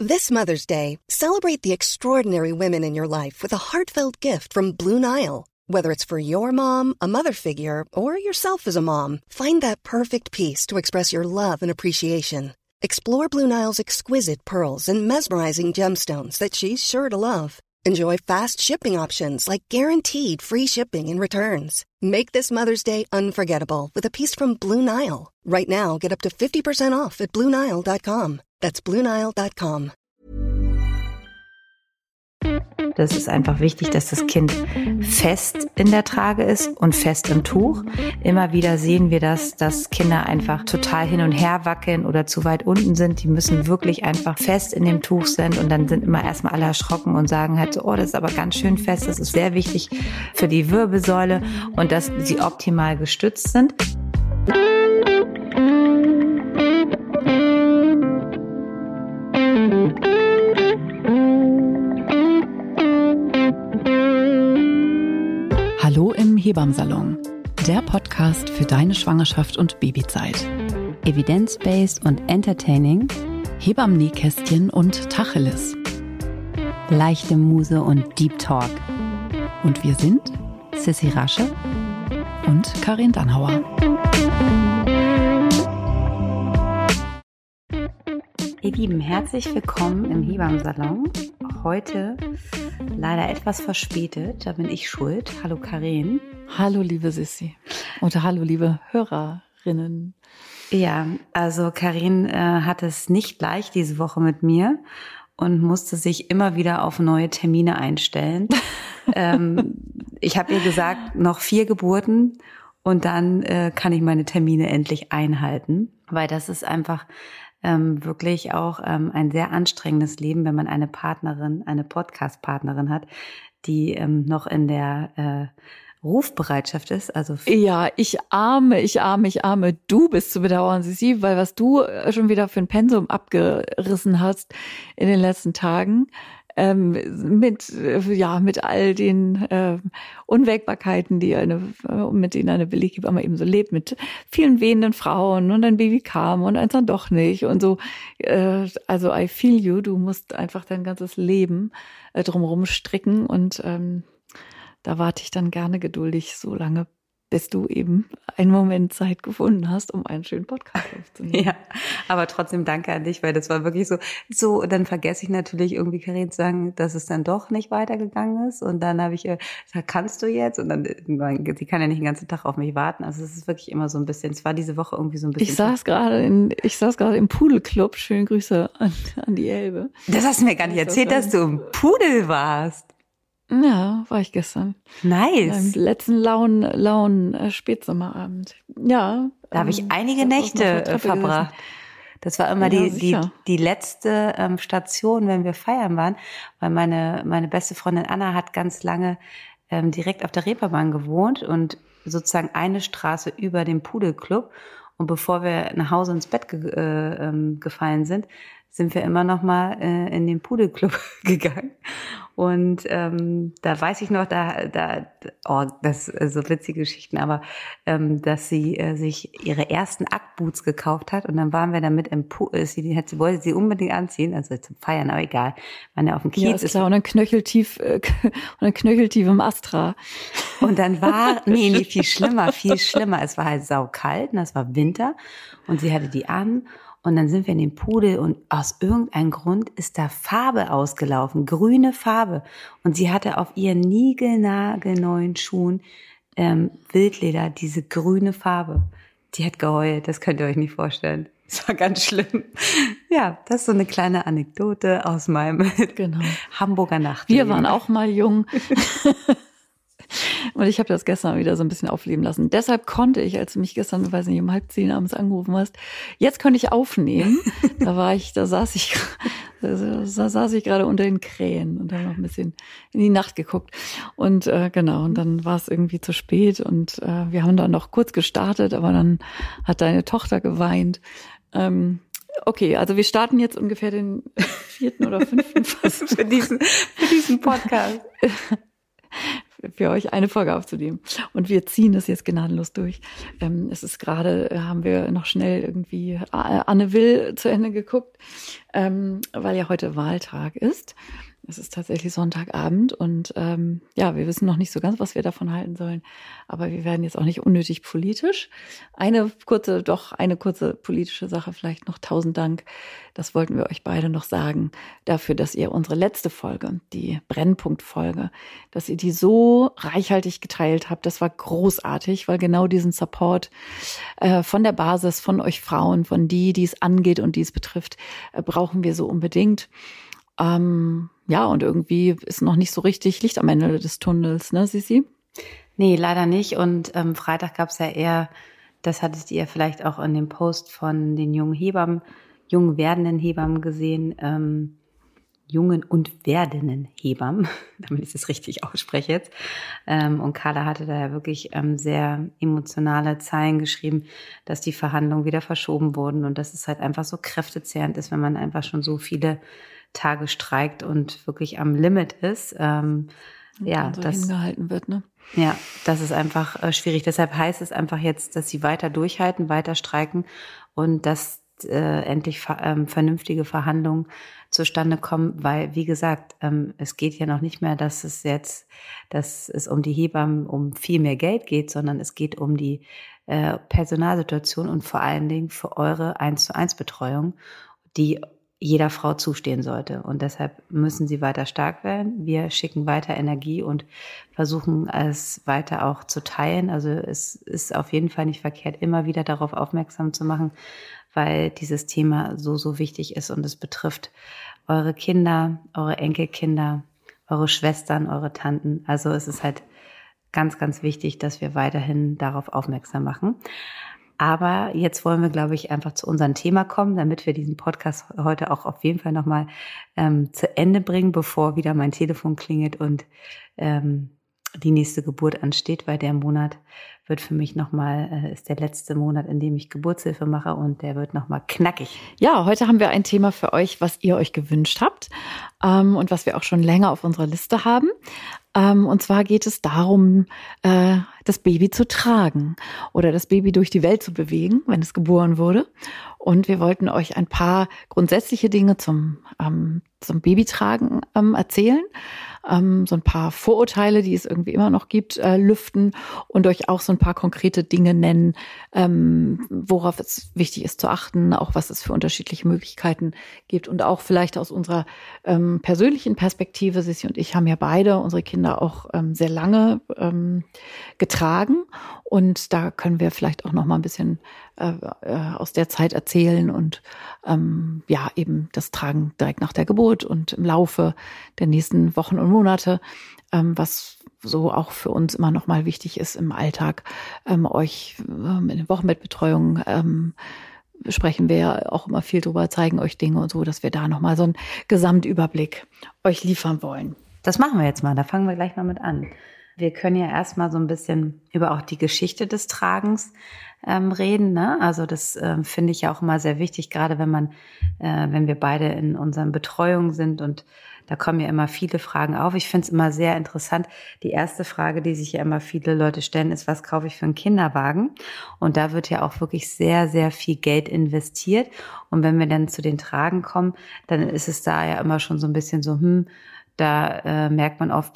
This Mother's Day, celebrate the extraordinary women in your life with a heartfelt gift from Blue Nile. Whether it's for your mom, a mother figure, or yourself as a mom, find that perfect piece to express your love and appreciation. Explore Blue Nile's exquisite pearls and mesmerizing gemstones that she's sure to love. Enjoy fast shipping options like guaranteed free shipping and returns. Make this Mother's Day unforgettable with a piece from Blue Nile. Right now, get up to 50% off at BlueNile.com. That's BlueNile.com. Das ist einfach wichtig, dass das Kind fest in der Trage ist und fest im Tuch. Immer wieder sehen wir das, dass Kinder einfach total hin und her wackeln oder zu weit unten sind. Die müssen wirklich einfach fest in dem Tuch sein und dann sind immer erstmal alle erschrocken und sagen halt so, oh, das ist aber ganz schön fest. Das ist sehr wichtig für die Wirbelsäule und dass sie optimal gestützt sind. Hallo im Hebammsalon, der Podcast für deine Schwangerschaft und Babyzeit. Evidence-based und entertaining, Hebammen-Nähkästchen und Tacheles. leichte Muse und Deep Talk. Und wir sind Sissi Rasche und Karin Dannhauer. Ihr Lieben, herzlich willkommen im Hebammsalon. Heute leider etwas verspätet, da bin ich schuld. Hallo Karin. Hallo liebe Sissi und hallo liebe Hörerinnen. Ja, also Karin hat es nicht leicht diese Woche mit mir und musste sich immer wieder auf neue Termine einstellen. Ich habe ihr gesagt, noch 4 Geburten und dann kann ich meine Termine endlich einhalten, weil das ist einfach wirklich auch ein sehr anstrengendes Leben, wenn man eine Partnerin, eine Podcast-Partnerin hat, die noch in der Rufbereitschaft ist. Also ja, ich arme. Du bist zu bedauern, Sissi, weil was du schon wieder für ein Pensum abgerissen hast in den letzten Tagen, mit all den Unwägbarkeiten, mit denen eine Billighebamme eben so lebt, mit vielen wehenden Frauen und ein Baby kam und eins dann doch nicht und so. Also I feel you, du musst einfach dein ganzes Leben drumherum stricken und da warte ich dann gerne geduldig so lange, bis du eben einen Moment Zeit gefunden hast, um einen schönen Podcast aufzunehmen. Ja, aber trotzdem danke an dich, weil das war wirklich so, dann vergesse ich natürlich irgendwie Karin zu sagen, dass es dann doch nicht weitergegangen ist und dann habe ich gesagt, kannst du jetzt? Und dann, sie kann ja nicht den ganzen Tag auf mich warten, also es ist wirklich immer so ein bisschen, es war diese Woche irgendwie so ein bisschen. Ich saß gerade im Pudelclub, schöne Grüße an die Elbe. Das hast du mir gar nicht erzählt, dass du im Pudel warst. Ja, war ich gestern. Nice. Beim letzten lauen Spätsommerabend. Ja. Da habe ich einige Nächte verbracht. Das war immer die letzte Station, wenn wir feiern waren, weil meine beste Freundin Anna hat ganz lange direkt auf der Reeperbahn gewohnt und sozusagen eine Straße über dem Pudelclub. Und bevor wir nach Hause ins Bett gefallen sind wir immer noch mal in den Pudelclub gegangen. Und da weiß ich noch, das ist so witzige Geschichten, aber dass sie sich ihre ersten Ackboots gekauft hat und dann waren wir damit im Pool, sie wollte sie unbedingt anziehen, also zum Feiern, aber egal, waren ja auf dem Kiez. Ja, ist klar, und dann knöcheltief im Astra. Und dann nee, viel schlimmer, es war halt saukalt und das war Winter und sie hatte die an. Und dann sind wir in den Pudel und aus irgendeinem Grund ist da Farbe ausgelaufen, grüne Farbe. Und sie hatte auf ihren niegelnagelneuen Schuhen Wildleder, diese grüne Farbe. Die hat geheult, das könnt ihr euch nicht vorstellen. Das war ganz schlimm. Ja, das ist so eine kleine Anekdote aus meinem Hamburger Nachtleben. Wir waren auch mal jung. Und ich habe das gestern wieder so ein bisschen aufleben lassen. Deshalb konnte ich, als du mich gestern, weiß nicht, um 9:30 abends angerufen hast, jetzt könnte ich aufnehmen. Da saß ich gerade unter den Krähen und habe noch ein bisschen in die Nacht geguckt. Und und dann war es irgendwie zu spät und wir haben dann noch kurz gestartet, aber dann hat deine Tochter geweint. Okay, also wir starten jetzt ungefähr den 4. oder 5. für diesen Podcast. für euch eine Folge aufzunehmen. Und wir ziehen das jetzt gnadenlos durch. Es ist gerade, haben wir noch schnell irgendwie Anne Will zu Ende geguckt, weil ja heute Wahltag ist. Es ist tatsächlich Sonntagabend und wir wissen noch nicht so ganz, was wir davon halten sollen. Aber wir werden jetzt auch nicht unnötig politisch. Eine kurze politische Sache vielleicht noch. 1000 Dank. Das wollten wir euch beide noch sagen. Dafür, dass ihr unsere letzte Folge, die Brennpunkt-Folge, dass ihr die so reichhaltig geteilt habt. Das war großartig, weil genau diesen Support von der Basis, von euch Frauen, von die es angeht und die es betrifft, brauchen wir so unbedingt. Und irgendwie ist noch nicht so richtig Licht am Ende des Tunnels, ne, Sissi? Nee, leider nicht. Und Freitag gab es ja eher, das hattet ihr vielleicht auch in dem Post von den jungen werdenden Hebammen gesehen, jungen und werdenden Hebammen, damit ich das richtig ausspreche jetzt. Und Carla hatte da ja wirklich sehr emotionale Zeilen geschrieben, dass die Verhandlungen wieder verschoben wurden und dass es halt einfach so kräftezehrend ist, wenn man einfach schon so viele Tage streikt und wirklich am Limit ist. Das hingehalten wird, ne? Ja, das ist einfach schwierig. Deshalb heißt es einfach jetzt, dass sie weiter durchhalten, weiter streiken und dass endlich vernünftige Verhandlungen zustande kommen, weil, wie gesagt, es geht ja noch nicht mehr, dass es um die Hebammen um viel mehr Geld geht, sondern es geht um die Personalsituation und vor allen Dingen für eure 1:1 Betreuung, die jeder Frau zustehen sollte. Und deshalb müssen sie weiter stark werden. Wir schicken weiter Energie und versuchen es weiter auch zu teilen. Also es ist auf jeden Fall nicht verkehrt, immer wieder darauf aufmerksam zu machen, weil dieses Thema so, so wichtig ist und es betrifft eure Kinder, eure Enkelkinder, eure Schwestern, eure Tanten. Also es ist halt ganz, ganz wichtig, dass wir weiterhin darauf aufmerksam machen. Aber jetzt wollen wir, glaube ich, einfach zu unserem Thema kommen, damit wir diesen Podcast heute auch auf jeden Fall nochmal zu Ende bringen, bevor wieder mein Telefon klingelt und die nächste Geburt ansteht, weil der Monat wird für mich ist der letzte Monat, in dem ich Geburtshilfe mache und der wird nochmal knackig. Ja, heute haben wir ein Thema für euch, was ihr euch gewünscht habt und was wir auch schon länger auf unserer Liste haben. Und zwar geht es darum, das Baby zu tragen oder das Baby durch die Welt zu bewegen, wenn es geboren wurde. Und wir wollten euch ein paar grundsätzliche Dinge zum Babytragen erzählen, so ein paar Vorurteile, die es irgendwie immer noch gibt, lüften und euch auch so ein paar konkrete Dinge nennen, worauf es wichtig ist zu achten, auch was es für unterschiedliche Möglichkeiten gibt und auch vielleicht aus unserer persönlichen Perspektive. Sissi und ich haben ja beide unsere Kinder auch sehr lange getragen und da können wir vielleicht auch noch mal ein bisschen aus der Zeit erzählen und eben das Tragen direkt nach der Geburt und im Laufe der nächsten Wochen und Monate, was so auch für uns immer noch mal wichtig ist im Alltag, euch in der Wochenbettbetreuung sprechen wir ja auch immer viel drüber, zeigen euch Dinge und so, dass wir da noch mal so einen Gesamtüberblick euch liefern wollen. Das machen wir jetzt mal, da fangen wir gleich mal mit an. Wir können ja erstmal so ein bisschen über auch die Geschichte des Tragens reden, ne? Also das finde ich ja auch immer sehr wichtig, gerade wenn wir beide in unseren Betreuungen sind und da kommen ja immer viele Fragen auf. Ich finde es immer sehr interessant. Die erste Frage, die sich ja immer viele Leute stellen, ist, was kaufe ich für einen Kinderwagen? Und da wird ja auch wirklich sehr, sehr viel Geld investiert. Und wenn wir dann zu den Tragen kommen, dann ist es da ja immer schon so ein bisschen so, da merkt man oft,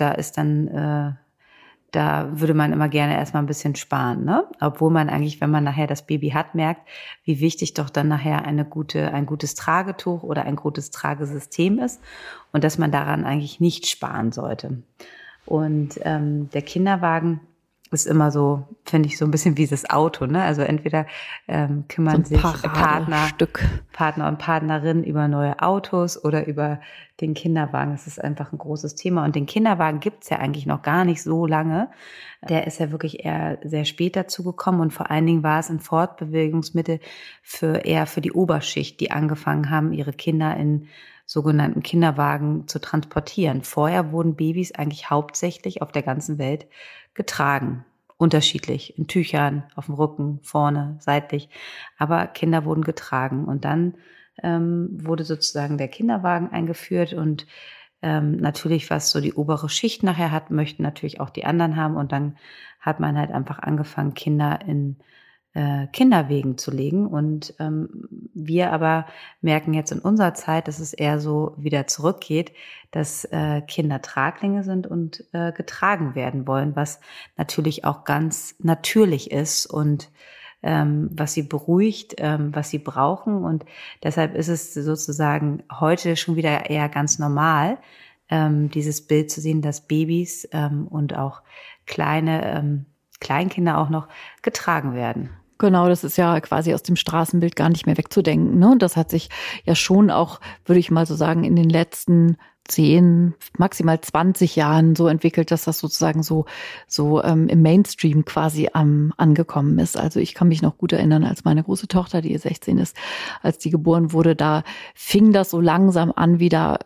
da würde man immer gerne erstmal ein bisschen sparen, ne? Obwohl man eigentlich, wenn man nachher das Baby hat, merkt, wie wichtig doch dann nachher ein gutes Tragetuch oder ein gutes Tragesystem ist und dass man daran eigentlich nicht sparen sollte. Und der Kinderwagen ist immer so, finde ich, so ein bisschen wie das Auto, ne? Also entweder kümmern sich Partner und Partnerin über neue Autos oder über den Kinderwagen. Das ist einfach ein großes Thema. Und den Kinderwagen gibt's ja eigentlich noch gar nicht so lange. Der ist ja wirklich eher sehr spät dazugekommen und vor allen Dingen war es ein Fortbewegungsmittel eher für die Oberschicht, die angefangen haben, ihre Kinder in sogenannten Kinderwagen zu transportieren. Vorher wurden Babys eigentlich hauptsächlich auf der ganzen Welt getragen. Unterschiedlich, in Tüchern, auf dem Rücken, vorne, seitlich. Aber Kinder wurden getragen. Und dann wurde sozusagen der Kinderwagen eingeführt und natürlich, was so die obere Schicht nachher hat, möchten natürlich auch die anderen haben. Und dann hat man halt einfach angefangen, Kinder in Kinderwegen zu legen. Und wir aber merken jetzt in unserer Zeit, dass es eher so wieder zurückgeht, dass Kinder Traglinge sind und getragen werden wollen, was natürlich auch ganz natürlich ist und was sie beruhigt, was sie brauchen. Und deshalb ist es sozusagen heute schon wieder eher ganz normal, dieses Bild zu sehen, dass Babys und auch Kleinkinder auch noch getragen werden. Genau, das ist ja quasi aus dem Straßenbild gar nicht mehr wegzudenken, ne? Und das hat sich ja schon auch, würde ich mal so sagen, in den letzten 10, maximal 20 Jahren so entwickelt, dass das sozusagen so im Mainstream quasi angekommen ist. Also ich kann mich noch gut erinnern, als meine große Tochter, die 16 ist, als die geboren wurde, da fing das so langsam an, wieder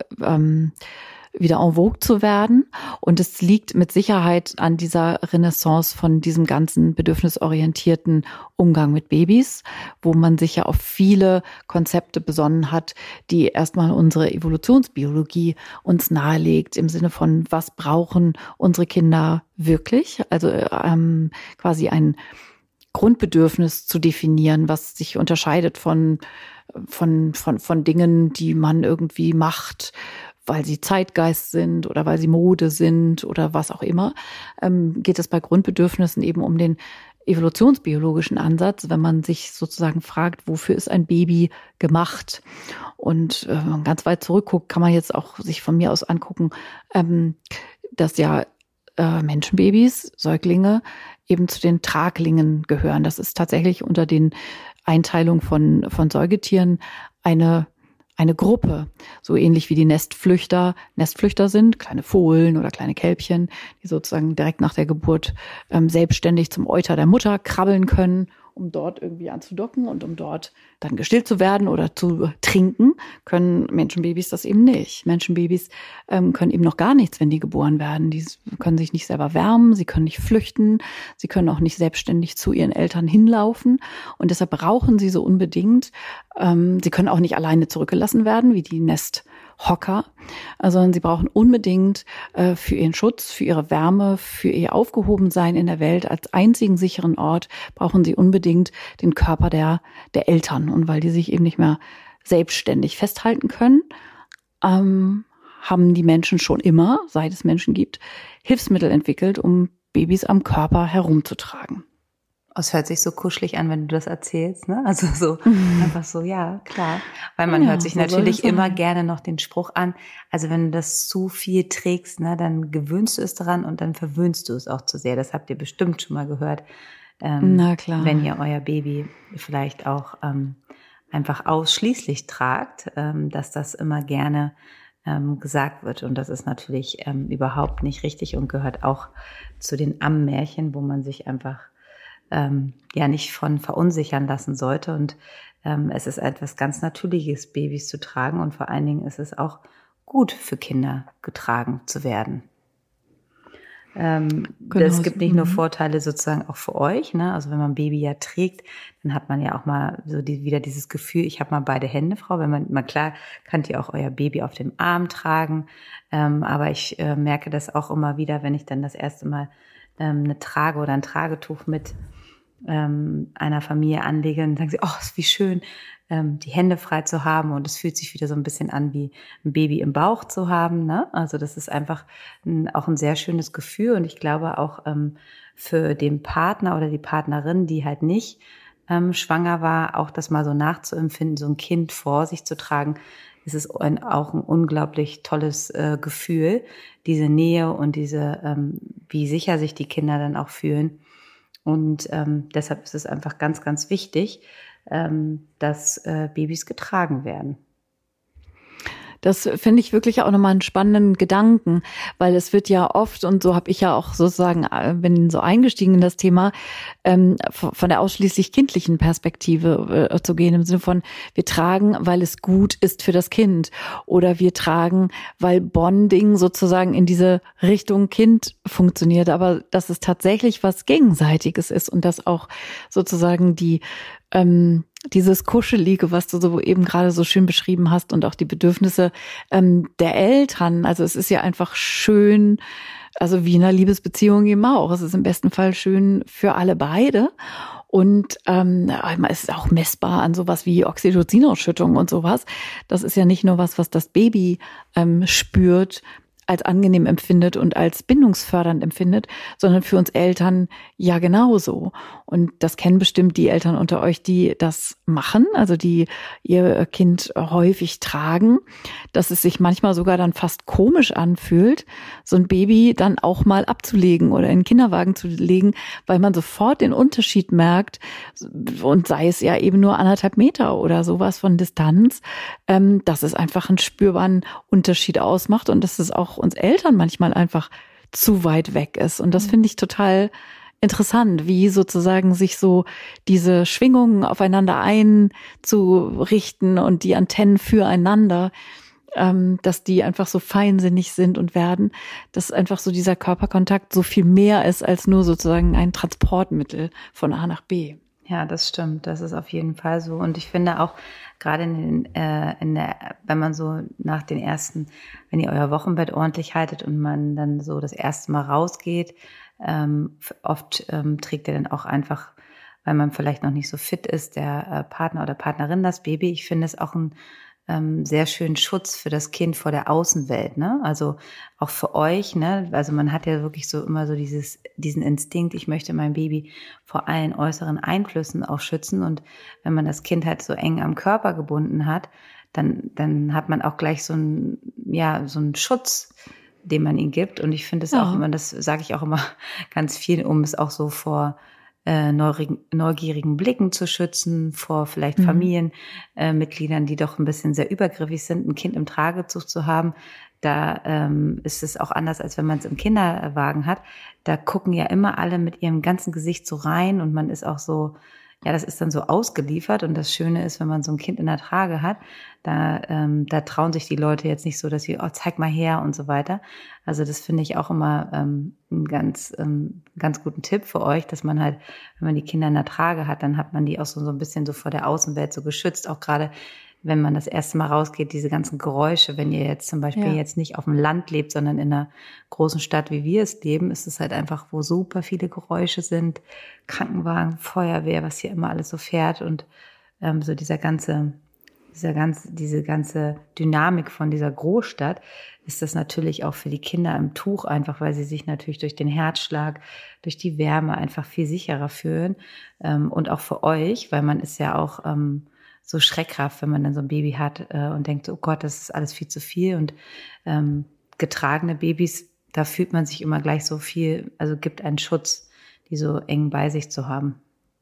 en vogue zu werden. Und es liegt mit Sicherheit an dieser Renaissance von diesem ganzen bedürfnisorientierten Umgang mit Babys, wo man sich ja auf viele Konzepte besonnen hat, die erstmal unsere Evolutionsbiologie uns nahelegt, im Sinne von, was brauchen unsere Kinder wirklich? Also quasi ein Grundbedürfnis zu definieren, was sich unterscheidet von Dingen, die man irgendwie macht, weil sie Zeitgeist sind oder weil sie Mode sind oder was auch immer, geht es bei Grundbedürfnissen eben um den evolutionsbiologischen Ansatz, wenn man sich sozusagen fragt, wofür ist ein Baby gemacht? Und wenn man ganz weit zurückguckt, kann man jetzt auch sich von mir aus angucken, dass ja Menschenbabys, Säuglinge, eben zu den Traglingen gehören. Das ist tatsächlich unter den Einteilungen von Säugetieren eine Gruppe, so ähnlich wie die Nestflüchter sind, kleine Fohlen oder kleine Kälbchen, die sozusagen direkt nach der Geburt selbstständig zum Euter der Mutter krabbeln können, um dort irgendwie anzudocken und um dort dann gestillt zu werden oder zu trinken, können Menschenbabys das eben nicht. Menschenbabys können eben noch gar nichts, wenn die geboren werden. Die können sich nicht selber wärmen, sie können nicht flüchten, sie können auch nicht selbstständig zu ihren Eltern hinlaufen und deshalb brauchen sie so unbedingt, sie können auch nicht alleine zurückgelassen werden, wie die Nesthocker, sondern sie brauchen unbedingt für ihren Schutz, für ihre Wärme, für ihr Aufgehobensein in der Welt als einzigen sicheren Ort brauchen sie unbedingt den Körper der Eltern. Und weil die sich eben nicht mehr selbstständig festhalten können, haben die Menschen schon immer, seit es Menschen gibt, Hilfsmittel entwickelt, um Babys am Körper herumzutragen. Es hört sich so kuschelig an, wenn du das erzählst, ne? Also so, einfach so, ja, klar. Weil man hört sich natürlich immer gerne noch den Spruch an, also wenn du das zu viel trägst, ne, dann gewöhnst du es daran und dann verwöhnst du es auch zu sehr. Das habt ihr bestimmt schon mal gehört. Na klar. Wenn ihr euer Baby vielleicht auch einfach ausschließlich tragt, dass das immer gerne gesagt wird. Und das ist natürlich überhaupt nicht richtig und gehört auch zu den Ammärchen, wo man sich einfach nicht von verunsichern lassen sollte. Und es ist etwas ganz Natürliches, Babys zu tragen. Und vor allen Dingen ist es auch gut für Kinder, getragen zu werden. Es gibt nicht nur Vorteile sozusagen auch für euch, ne? Also wenn man ein Baby ja trägt, dann hat man ja auch mal so wieder dieses Gefühl, ich habe mal beide Hände, Frau. Wenn man klar, könnt ihr auch euer Baby auf dem Arm tragen. Aber ich merke das auch immer wieder, wenn ich dann das erste Mal eine Trage oder ein Tragetuch mit einer Familie anlege, und sagen sie, oh, wie schön, die Hände frei zu haben und es fühlt sich wieder so ein bisschen an, wie ein Baby im Bauch zu haben, ne? Also das ist einfach auch ein sehr schönes Gefühl und ich glaube auch für den Partner oder die Partnerin, die halt nicht schwanger war, auch das mal so nachzuempfinden, so ein Kind vor sich zu tragen, ist es auch ein unglaublich tolles Gefühl, diese Nähe und diese, wie sicher sich die Kinder dann auch fühlen. Und deshalb ist es einfach ganz, ganz wichtig, dass Babys getragen werden. Das finde ich wirklich auch nochmal einen spannenden Gedanken, weil es wird ja oft, und so habe ich ja auch sozusagen, bin so eingestiegen in das Thema, von der ausschließlich kindlichen Perspektive zu gehen, im Sinne von, wir tragen, weil es gut ist für das Kind, oder wir tragen, weil Bonding sozusagen in diese Richtung Kind funktioniert, aber dass es tatsächlich was Gegenseitiges ist und dass auch sozusagen die dieses Kuschelige, was du so eben gerade so schön beschrieben hast und auch die Bedürfnisse der Eltern. Also es ist ja einfach schön, also wie in einer Liebesbeziehung eben auch. Es ist im besten Fall schön für alle beide. Und es ist auch messbar an sowas wie Oxytocin-Ausschüttung und sowas. Das ist ja nicht nur was das Baby spürt, als angenehm empfindet und als bindungsfördernd empfindet, sondern für uns Eltern ja genauso. Und das kennen bestimmt die Eltern unter euch, die das machen, also die ihr Kind häufig tragen, dass es sich manchmal sogar dann fast komisch anfühlt, so ein Baby dann auch mal abzulegen oder in den Kinderwagen zu legen, weil man sofort den Unterschied merkt, und sei es ja eben nur 1,5 Meter oder sowas von Distanz, dass es einfach einen spürbaren Unterschied ausmacht und dass es auch uns Eltern manchmal einfach zu weit weg ist. Und das finde ich total interessant, wie sozusagen sich so diese Schwingungen aufeinander einzurichten und die Antennen füreinander, dass die einfach so feinsinnig sind und werden, dass einfach so dieser Körperkontakt so viel mehr ist als nur sozusagen ein Transportmittel von A nach B. Ja, das stimmt. Das ist auf jeden Fall so. Und ich finde auch, gerade wenn man so nach den ersten, wenn ihr euer Wochenbett ordentlich haltet und man dann so das erste Mal rausgeht, oft trägt er dann auch einfach, weil man vielleicht noch nicht so fit ist, der Partner oder Partnerin das Baby. Ich finde es auch ein sehr schönen Schutz für das Kind vor der Außenwelt, ne? Also auch für euch, ne? Also man hat ja wirklich so immer so diesen Instinkt, ich möchte mein Baby vor allen äußeren Einflüssen auch schützen. Und wenn man das Kind halt so eng am Körper gebunden hat, dann hat man auch gleich so einen Schutz, den man ihm gibt. Und ich finde es auch immer, das sage ich auch immer ganz viel, um es auch so vor neugierigen Blicken zu schützen, vor vielleicht Familienmitgliedern, die doch ein bisschen sehr übergriffig sind, ein Kind im Tragezug zu haben. Da ist es auch anders, als wenn man es im Kinderwagen hat. Da gucken ja immer alle mit ihrem ganzen Gesicht so rein und man ist auch so, ja, das ist dann so ausgeliefert. Und das Schöne ist, wenn man so ein Kind in der Trage hat, da trauen sich die Leute jetzt nicht so, dass sie, zeig mal her und so weiter. Also das finde ich auch immer einen ganz guten Tipp für euch, dass man halt, wenn man die Kinder in der Trage hat, dann hat man die auch so ein bisschen so vor der Außenwelt so geschützt. Auch gerade, wenn man das erste Mal rausgeht, diese ganzen Geräusche, wenn ihr jetzt zum Beispiel jetzt nicht auf dem Land lebt, sondern in einer großen Stadt, wie wir es leben, ist es halt einfach, wo super viele Geräusche sind, Krankenwagen, Feuerwehr, was hier immer alles so fährt und so diese ganze Dynamik von dieser Großstadt, ist das natürlich auch für die Kinder im Tuch einfach, weil sie sich natürlich durch den Herzschlag, durch die Wärme einfach viel sicherer fühlen und auch für euch, weil man ist ja auch so schreckhaft, wenn man dann so ein Baby hat und denkt, oh Gott, das ist alles viel zu viel. Und getragene Babys, da fühlt man sich immer gleich so viel, also gibt einen Schutz, die so eng bei sich zu haben.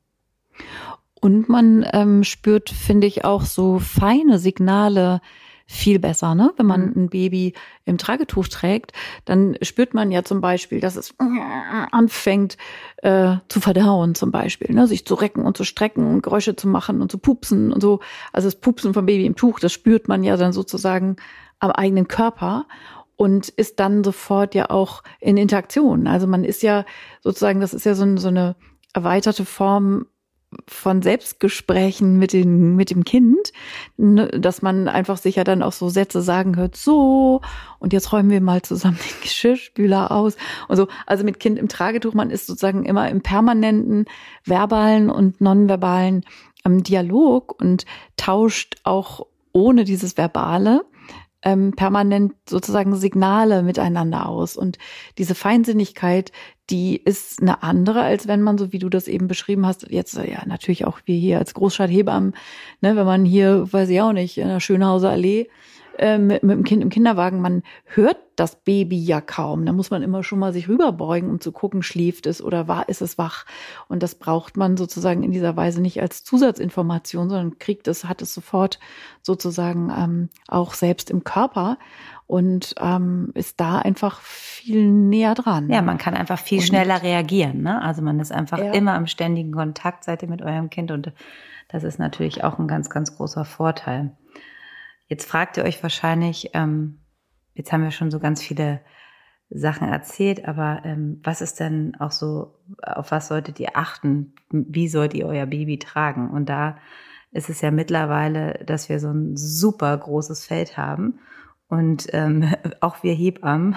Und man spürt, finde ich, auch so feine Signale viel besser, ne? Wenn man ein Baby im Tragetuch trägt, dann spürt man ja zum Beispiel, dass es anfängt zu verdauen zum Beispiel, ne? Sich zu recken und zu strecken und Geräusche zu machen und zu pupsen und so. Also das Pupsen vom Baby im Tuch, das spürt man ja dann sozusagen am eigenen Körper und ist dann sofort ja auch in Interaktion. Also man ist ja sozusagen, das ist ja so eine erweiterte Form von Selbstgesprächen mit dem Kind, dass man einfach sicher dann auch so Sätze sagen hört, so, und jetzt räumen wir mal zusammen den Geschirrspüler aus und so. Also mit Kind im Tragetuch, man ist sozusagen immer im permanenten verbalen und nonverbalen Dialog und tauscht auch ohne dieses Verbale permanent sozusagen Signale miteinander aus. Und diese Feinsinnigkeit, die ist eine andere, als wenn man, so wie du das eben beschrieben hast, jetzt ja natürlich auch wir hier als Großstadthebammen, ne, wenn man hier, weiß ich auch nicht, in der Schönhauser Allee mit dem Kind im Kinderwagen, man hört das Baby ja kaum. Da muss man immer schon mal sich rüberbeugen, um zu gucken, schläft es oder ist es wach. Und das braucht man sozusagen in dieser Weise nicht als Zusatzinformation, sondern hat es sofort sozusagen auch selbst im Körper und ist da einfach viel näher dran. Ja, man kann einfach viel schneller reagieren, ne? Also man ist einfach immer im ständigen Kontakt, seid ihr mit eurem Kind, und das ist natürlich auch ein ganz, ganz großer Vorteil. Jetzt fragt ihr euch wahrscheinlich, jetzt haben wir schon so ganz viele Sachen erzählt, aber was ist denn auch so, auf was solltet ihr achten? Wie sollt ihr euer Baby tragen? Und da ist es ja mittlerweile, dass wir so ein super großes Feld haben und auch wir Hebammen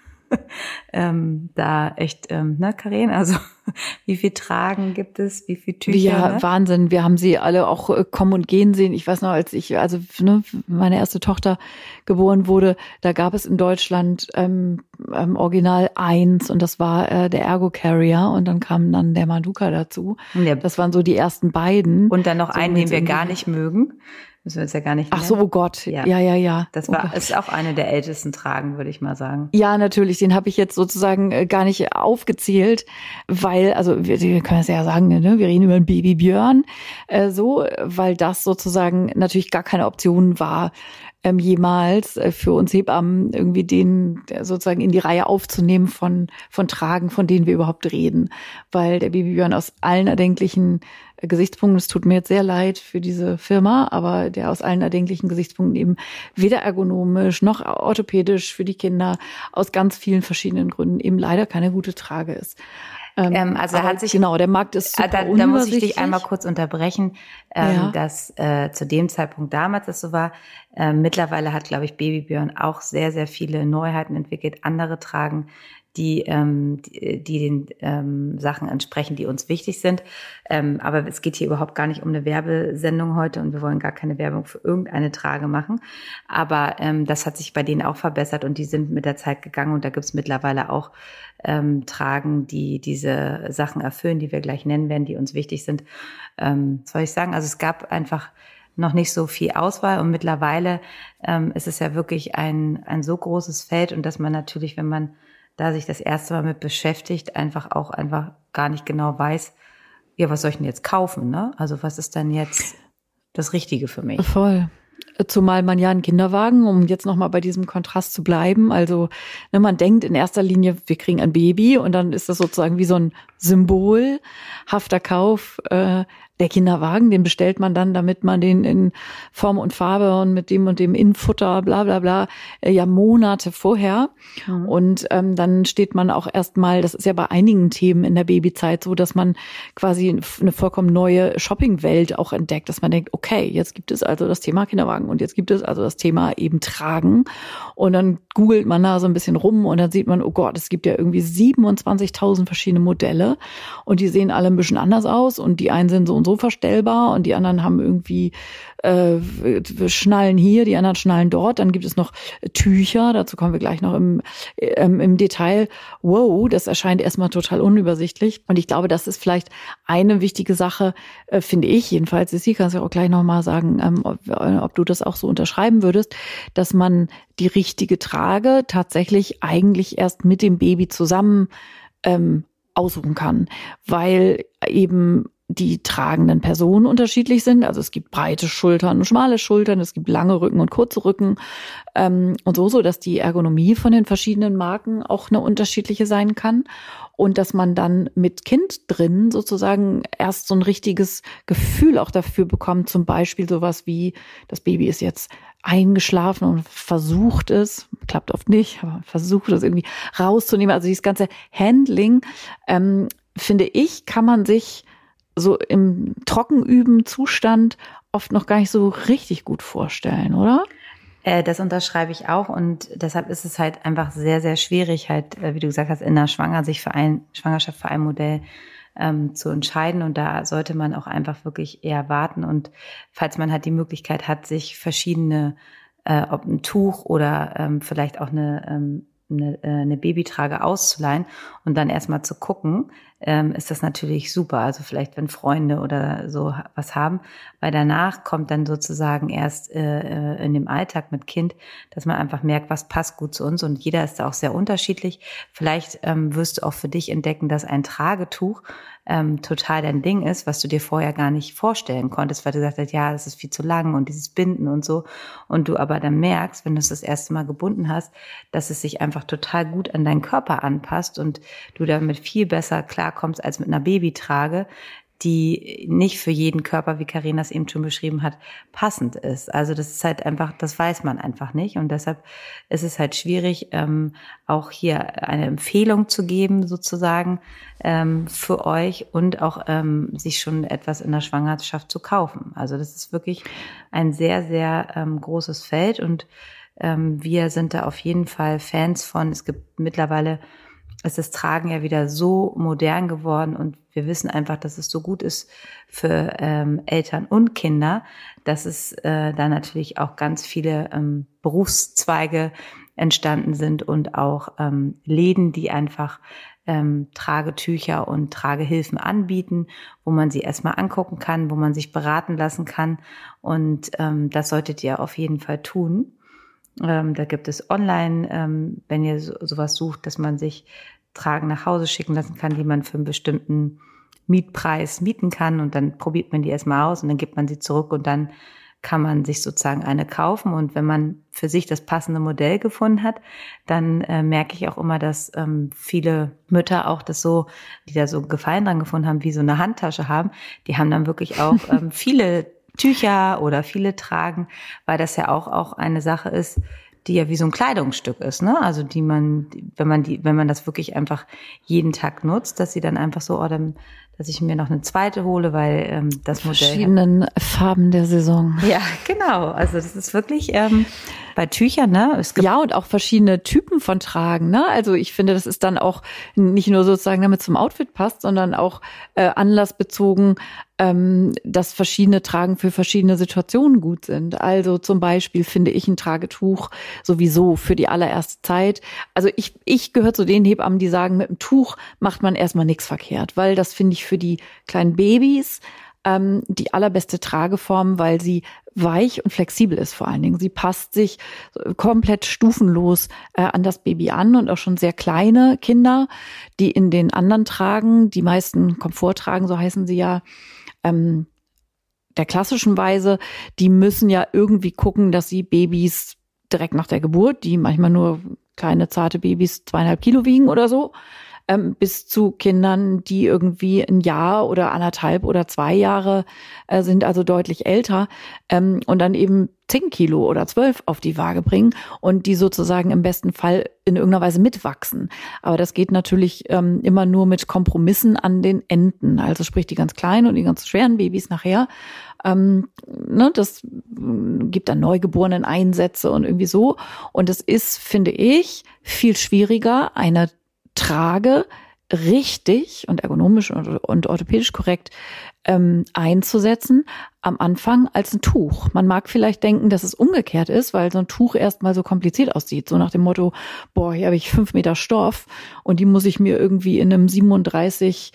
da echt, Karin, also wie viel Tragen gibt es, wie viel Tücher? Ja, ne? Wahnsinn. Wir haben sie alle auch kommen und gehen sehen. Ich weiß noch, als meine erste Tochter geboren wurde, da gab es in Deutschland Original 1 und das war der Ergo Carrier und dann kam dann der Maduka dazu. Ja. Das waren so die ersten beiden. Und dann noch so einen, den wir gar nicht mögen. Müssen wir uns ja gar nicht Ach so, oh Gott. Ja. Das Oh ist auch eine der ältesten Tragen, würde ich mal sagen. Ja, natürlich. Den habe ich jetzt sozusagen gar nicht aufgezählt, weil, also wir können es ja sagen, ne? Wir reden über einen Babybjörn, weil das sozusagen natürlich gar keine Option war, jemals für uns Hebammen irgendwie den sozusagen in die Reihe aufzunehmen von Tragen, von denen wir überhaupt reden, weil der Babybjörn aus allen erdenklichen Gesichtspunkten, es tut mir jetzt sehr leid für diese Firma, aber der aus allen erdenklichen Gesichtspunkten eben weder ergonomisch noch orthopädisch für die Kinder aus ganz vielen verschiedenen Gründen eben leider keine gute Trage ist. Also hat sich genau, der Markt ist super da muss ich dich einmal kurz unterbrechen, Ja. dass zu dem Zeitpunkt damals das so war. Mittlerweile hat, glaube ich, Babybjörn auch sehr, sehr viele Neuheiten entwickelt, andere Tragen, die den Sachen entsprechen, die uns wichtig sind. Aber es geht hier überhaupt gar nicht um eine Werbesendung heute und wir wollen gar keine Werbung für irgendeine Trage machen. Aber das hat sich bei denen auch verbessert und die sind mit der Zeit gegangen und da gibt es mittlerweile auch Tragen, die diese Sachen erfüllen, die wir gleich nennen werden, die uns wichtig sind. Was soll ich sagen? Also es gab einfach noch nicht so viel Auswahl und mittlerweile ist es ja wirklich ein so großes Feld und dass man natürlich, wenn man da sich das erste Mal mit beschäftigt, einfach gar nicht genau weiß, ja, was soll ich denn jetzt kaufen, ne? Also was ist dann jetzt das Richtige für mich? Voll. Zumal man ja einen Kinderwagen, um jetzt nochmal bei diesem Kontrast zu bleiben, also man denkt in erster Linie, wir kriegen ein Baby und dann ist das sozusagen wie so ein symbolhafter Kauf. Der Kinderwagen, den bestellt man dann, damit man den in Form und Farbe und mit dem Innenfutter, bla bla bla, ja Monate vorher. Mhm. Und dann steht man auch erstmal, das ist ja bei einigen Themen in der Babyzeit so, dass man quasi eine vollkommen neue Shoppingwelt auch entdeckt, dass man denkt, okay, jetzt gibt es also das Thema Kinderwagen und jetzt gibt es also das Thema eben Tragen. Und dann googelt man da so ein bisschen rum und dann sieht man, oh Gott, es gibt ja irgendwie 27.000 verschiedene Modelle und die sehen alle ein bisschen anders aus und die einen sind so verstellbar und die anderen haben irgendwie Schnallen hier, die anderen Schnallen dort. Dann gibt es noch Tücher, dazu kommen wir gleich noch im Detail. Wow, das erscheint erstmal total unübersichtlich. Und ich glaube, das ist vielleicht eine wichtige Sache, finde ich jedenfalls. Sie kannst ja auch gleich nochmal sagen, ob du das auch so unterschreiben würdest, dass man die richtige Trage tatsächlich eigentlich erst mit dem Baby zusammen aussuchen kann, weil eben die tragenden Personen unterschiedlich sind. Also es gibt breite Schultern und schmale Schultern, es gibt lange Rücken und kurze Rücken und so, dass die Ergonomie von den verschiedenen Marken auch eine unterschiedliche sein kann und dass man dann mit Kind drin sozusagen erst so ein richtiges Gefühl auch dafür bekommt, zum Beispiel sowas wie, das Baby ist jetzt eingeschlafen und versucht es, klappt oft nicht, aber versucht es irgendwie rauszunehmen. Also dieses ganze Handling, finde ich, kann man sich so im trockenüben Zustand oft noch gar nicht so richtig gut vorstellen, oder? Das unterschreibe ich auch und deshalb ist es halt einfach sehr, sehr schwierig, halt, wie du gesagt hast, in der Schwangerschaft für ein Modell zu entscheiden und da sollte man auch einfach wirklich eher warten und falls man halt die Möglichkeit hat, sich verschiedene, ob ein Tuch oder vielleicht auch eine Babytrage auszuleihen und dann erstmal zu gucken, ist das natürlich super. Also vielleicht, wenn Freunde oder so was haben, weil danach kommt dann sozusagen erst in dem Alltag mit Kind, dass man einfach merkt, was passt gut zu uns und jeder ist da auch sehr unterschiedlich. Vielleicht wirst du auch für dich entdecken, dass ein Tragetuch total dein Ding ist, was du dir vorher gar nicht vorstellen konntest, weil du gesagt hast, ja, das ist viel zu lang und dieses Binden und so. Und du aber dann merkst, wenn du es das erste Mal gebunden hast, dass es sich einfach total gut an deinen Körper anpasst und du damit viel besser klarkommst als mit einer Babytrage, die nicht für jeden Körper, wie Carina es eben schon beschrieben hat, passend ist. Also das ist halt einfach, das weiß man einfach nicht. Und deshalb ist es halt schwierig, auch hier eine Empfehlung zu geben, sozusagen, für euch und auch sich schon etwas in der Schwangerschaft zu kaufen. Also das ist wirklich ein sehr, sehr großes Feld und wir sind da auf jeden Fall Fans von. Es gibt mittlerweile, ist das Tragen ja wieder so modern geworden und wir wissen einfach, dass es so gut ist für Eltern und Kinder, dass es da natürlich auch ganz viele Berufszweige entstanden sind und auch Läden, die einfach Tragetücher und Tragehilfen anbieten, wo man sie erstmal angucken kann, wo man sich beraten lassen kann und das solltet ihr auf jeden Fall tun. Da gibt es online, wenn ihr sowas sucht, dass man sich Tragen nach Hause schicken lassen kann, die man für einen bestimmten Mietpreis mieten kann und dann probiert man die erstmal aus und dann gibt man sie zurück und dann kann man sich sozusagen eine kaufen und wenn man für sich das passende Modell gefunden hat, dann merke ich auch immer, dass viele Mütter auch das so, die da so Gefallen dran gefunden haben, wie so eine Handtasche haben, die haben dann wirklich auch viele Tücher oder viele tragen, weil das ja auch eine Sache ist, die ja wie so ein Kleidungsstück ist, ne? Also die man, wenn man das wirklich einfach jeden Tag nutzt, dass sie dann einfach so, dass ich mir noch eine zweite hole, weil das Modell verschiedenen Farben der Saison. Ja, genau. Also das ist wirklich bei Tüchern, ne? Es gibt ja, und auch verschiedene Typen von Tragen, ne? Also ich finde, das ist dann auch nicht nur sozusagen, damit es zum Outfit passt, sondern auch anlassbezogen, dass verschiedene Tragen für verschiedene Situationen gut sind. Also zum Beispiel finde ich ein Tragetuch sowieso für die allererste Zeit. Also ich gehöre zu den Hebammen, die sagen, mit dem Tuch macht man erstmal nichts verkehrt, weil das finde ich für die kleinen Babys die allerbeste Trageform, weil sie weich und flexibel ist vor allen Dingen. Sie passt sich komplett stufenlos an das Baby an und auch schon sehr kleine Kinder, die in den anderen Tragen, die meisten Komforttragen, so heißen sie ja, der klassischen Weise, die müssen ja irgendwie gucken, dass sie Babys direkt nach der Geburt, die manchmal nur kleine, zarte Babys 2,5 Kilo wiegen oder so, bis zu Kindern, die irgendwie ein Jahr oder 1,5 oder 2 Jahre sind, also deutlich älter, und dann eben 10 Kilo oder 12 auf die Waage bringen und die sozusagen im besten Fall in irgendeiner Weise mitwachsen. Aber das geht natürlich immer nur mit Kompromissen an den Enden. Also sprich die ganz kleinen und die ganz schweren Babys nachher. Das gibt dann neugeborenen Einsätze und irgendwie so. Und es ist, finde ich, viel schwieriger, eine Trage richtig und ergonomisch und orthopädisch korrekt einzusetzen am Anfang als ein Tuch. Man mag vielleicht denken, dass es umgekehrt ist, weil so ein Tuch erstmal so kompliziert aussieht. So nach dem Motto, hier habe ich 5 Meter Stoff und die muss ich mir irgendwie in einem 37,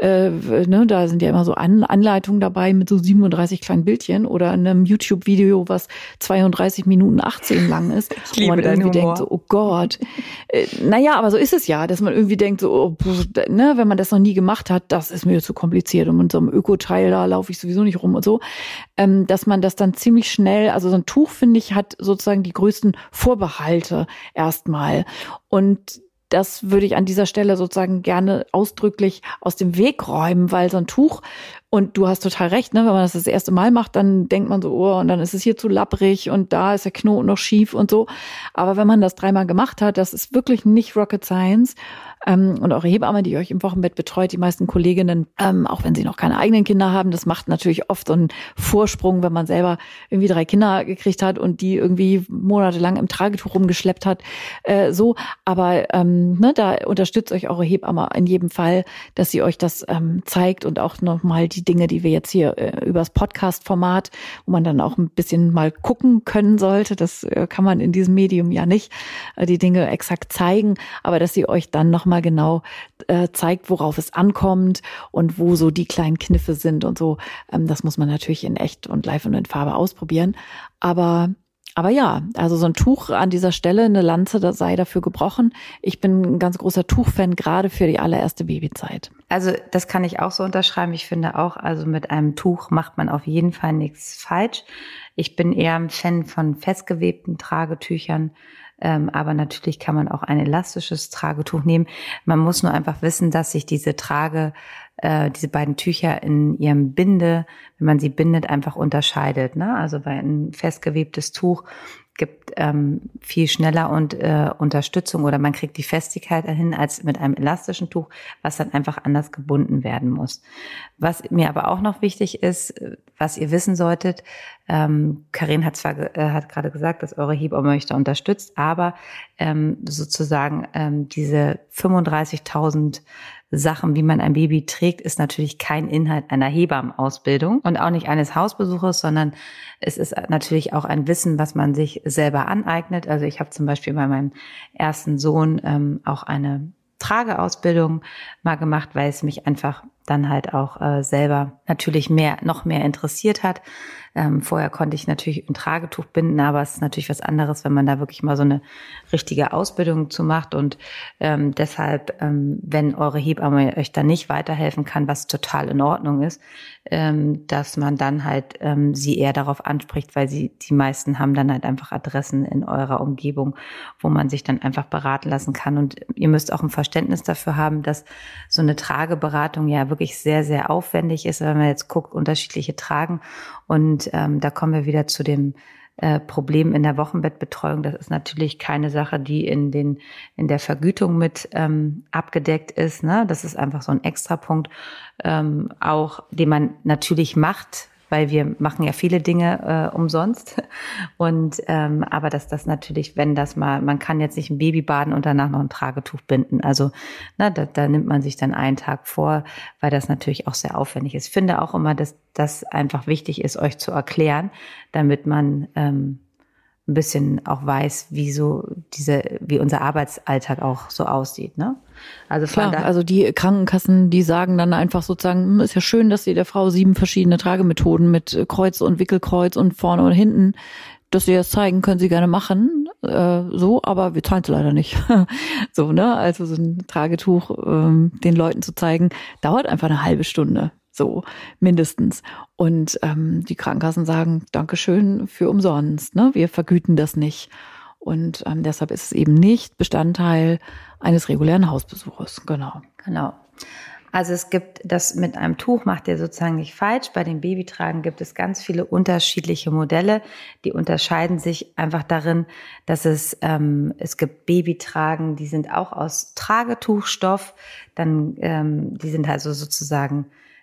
da sind ja immer so Anleitungen dabei mit so 37 kleinen Bildchen oder in einem YouTube-Video, was 32 Minuten 18 lang ist. Ich liebe wo man irgendwie Humor. denkt so, oh Gott. Aber so ist es ja, dass man irgendwie denkt so, wenn man das noch nie gemacht hat, das ist mir zu kompliziert und mit so einem Öko-Teil, da laufe ich sowieso nicht rum und so, dass man das dann ziemlich schnell, also so ein Tuch, finde ich, hat sozusagen die größten Vorbehalte erstmal. Und das würde ich an dieser Stelle sozusagen gerne ausdrücklich aus dem Weg räumen, weil so ein Tuch, und du hast total recht, ne, wenn man das erste Mal macht, dann denkt man so, und dann ist es hier zu lapprig und da ist der Knoten noch schief und so. Aber wenn man das 3-mal gemacht hat, das ist wirklich nicht Rocket Science. Und eure Hebamme, die euch im Wochenbett betreut, die meisten Kolleginnen, auch wenn sie noch keine eigenen Kinder haben, das macht natürlich oft so einen Vorsprung, wenn man selber irgendwie 3 Kinder gekriegt hat und die irgendwie monatelang im Tragetuch rumgeschleppt hat. Aber da unterstützt euch eure Hebamme in jedem Fall, dass sie euch das zeigt und auch nochmal die Dinge, die wir jetzt hier übers Podcast-Format, wo man dann auch ein bisschen mal gucken können sollte, das kann man in diesem Medium ja nicht, die Dinge exakt zeigen, aber dass sie euch dann noch mal genau zeigt, worauf es ankommt und wo so die kleinen Kniffe sind und so. Das muss man natürlich in echt und live und in Farbe ausprobieren. Aber ja, also so ein Tuch an dieser Stelle, eine Lanze, das sei dafür gebrochen. Ich bin ein ganz großer Tuchfan, gerade für die allererste Babyzeit. Also das kann ich auch so unterschreiben. Ich finde auch, also mit einem Tuch macht man auf jeden Fall nichts falsch. Ich bin eher ein Fan von festgewebten Tragetüchern, Aber natürlich kann man auch ein elastisches Tragetuch nehmen. Man muss nur einfach wissen, dass sich diese beiden Tücher in ihrem Binde, wenn man sie bindet, einfach unterscheidet, ne? Also bei ein festgewebtes Tuch gibt viel schneller und Unterstützung oder man kriegt die Festigkeit hin als mit einem elastischen Tuch, was dann einfach anders gebunden werden muss. Was mir aber auch noch wichtig ist, was ihr wissen solltet, Karin hat gerade gesagt, dass eure Hebamme euch da unterstützt, aber sozusagen diese 35.000 Sachen, wie man ein Baby trägt, ist natürlich kein Inhalt einer Hebammenausbildung und auch nicht eines Hausbesuches, sondern es ist natürlich auch ein Wissen, was man sich selber aneignet. Also ich habe zum Beispiel bei meinem ersten Sohn auch eine Trageausbildung mal gemacht, weil es mich einfach dann halt auch selber natürlich noch mehr interessiert hat. Vorher konnte ich natürlich ein Tragetuch binden, aber es ist natürlich was anderes, wenn man da wirklich mal so eine richtige Ausbildung zu macht. Und deshalb, wenn eure Hebamme euch da nicht weiterhelfen kann, was total in Ordnung ist, dass man dann halt sie eher darauf anspricht, weil die meisten haben dann halt einfach Adressen in eurer Umgebung, wo man sich dann einfach beraten lassen kann. Und ihr müsst auch ein Verständnis dafür haben, dass so eine Trageberatung ja wirklich sehr, sehr aufwendig ist, wenn man jetzt guckt, unterschiedliche Tragen. Und da kommen wir wieder zu dem Problem in der Wochenbettbetreuung. Das ist natürlich keine Sache, die in der Vergütung mit abgedeckt ist, ne? Das ist einfach so ein Extrapunkt, auch den man natürlich macht, weil wir machen ja viele Dinge umsonst. Und aber dass das natürlich, wenn das mal, man kann jetzt nicht ein Baby baden und danach noch ein Tragetuch binden. Also da nimmt man sich dann einen Tag vor, weil das natürlich auch sehr aufwendig ist. Ich finde auch immer, dass das einfach wichtig ist, euch zu erklären, damit man ein bisschen auch weiß, wie unser Arbeitsalltag auch so aussieht, ne? Also klar, also die Krankenkassen, die sagen dann einfach sozusagen, ist ja schön, dass sie der Frau 7 verschiedene Tragemethoden mit Kreuz und Wickelkreuz und vorne und hinten, dass sie das zeigen, können sie gerne machen, so, aber wir zahlen es leider nicht. So, ne? Also so ein Tragetuch den Leuten zu zeigen, dauert einfach eine halbe Stunde. So, mindestens. Und die Krankenkassen sagen, Dankeschön für umsonst, ne? Wir vergüten das nicht. Und deshalb ist es eben nicht Bestandteil eines regulären Hausbesuches. Genau. Also es gibt das mit einem Tuch, macht ihr sozusagen nicht falsch. Bei den Babytragen gibt es ganz viele unterschiedliche Modelle. Die unterscheiden sich einfach darin, dass es gibt Babytragen, die sind auch aus Tragetuchstoff. Dann die sind also sozusagen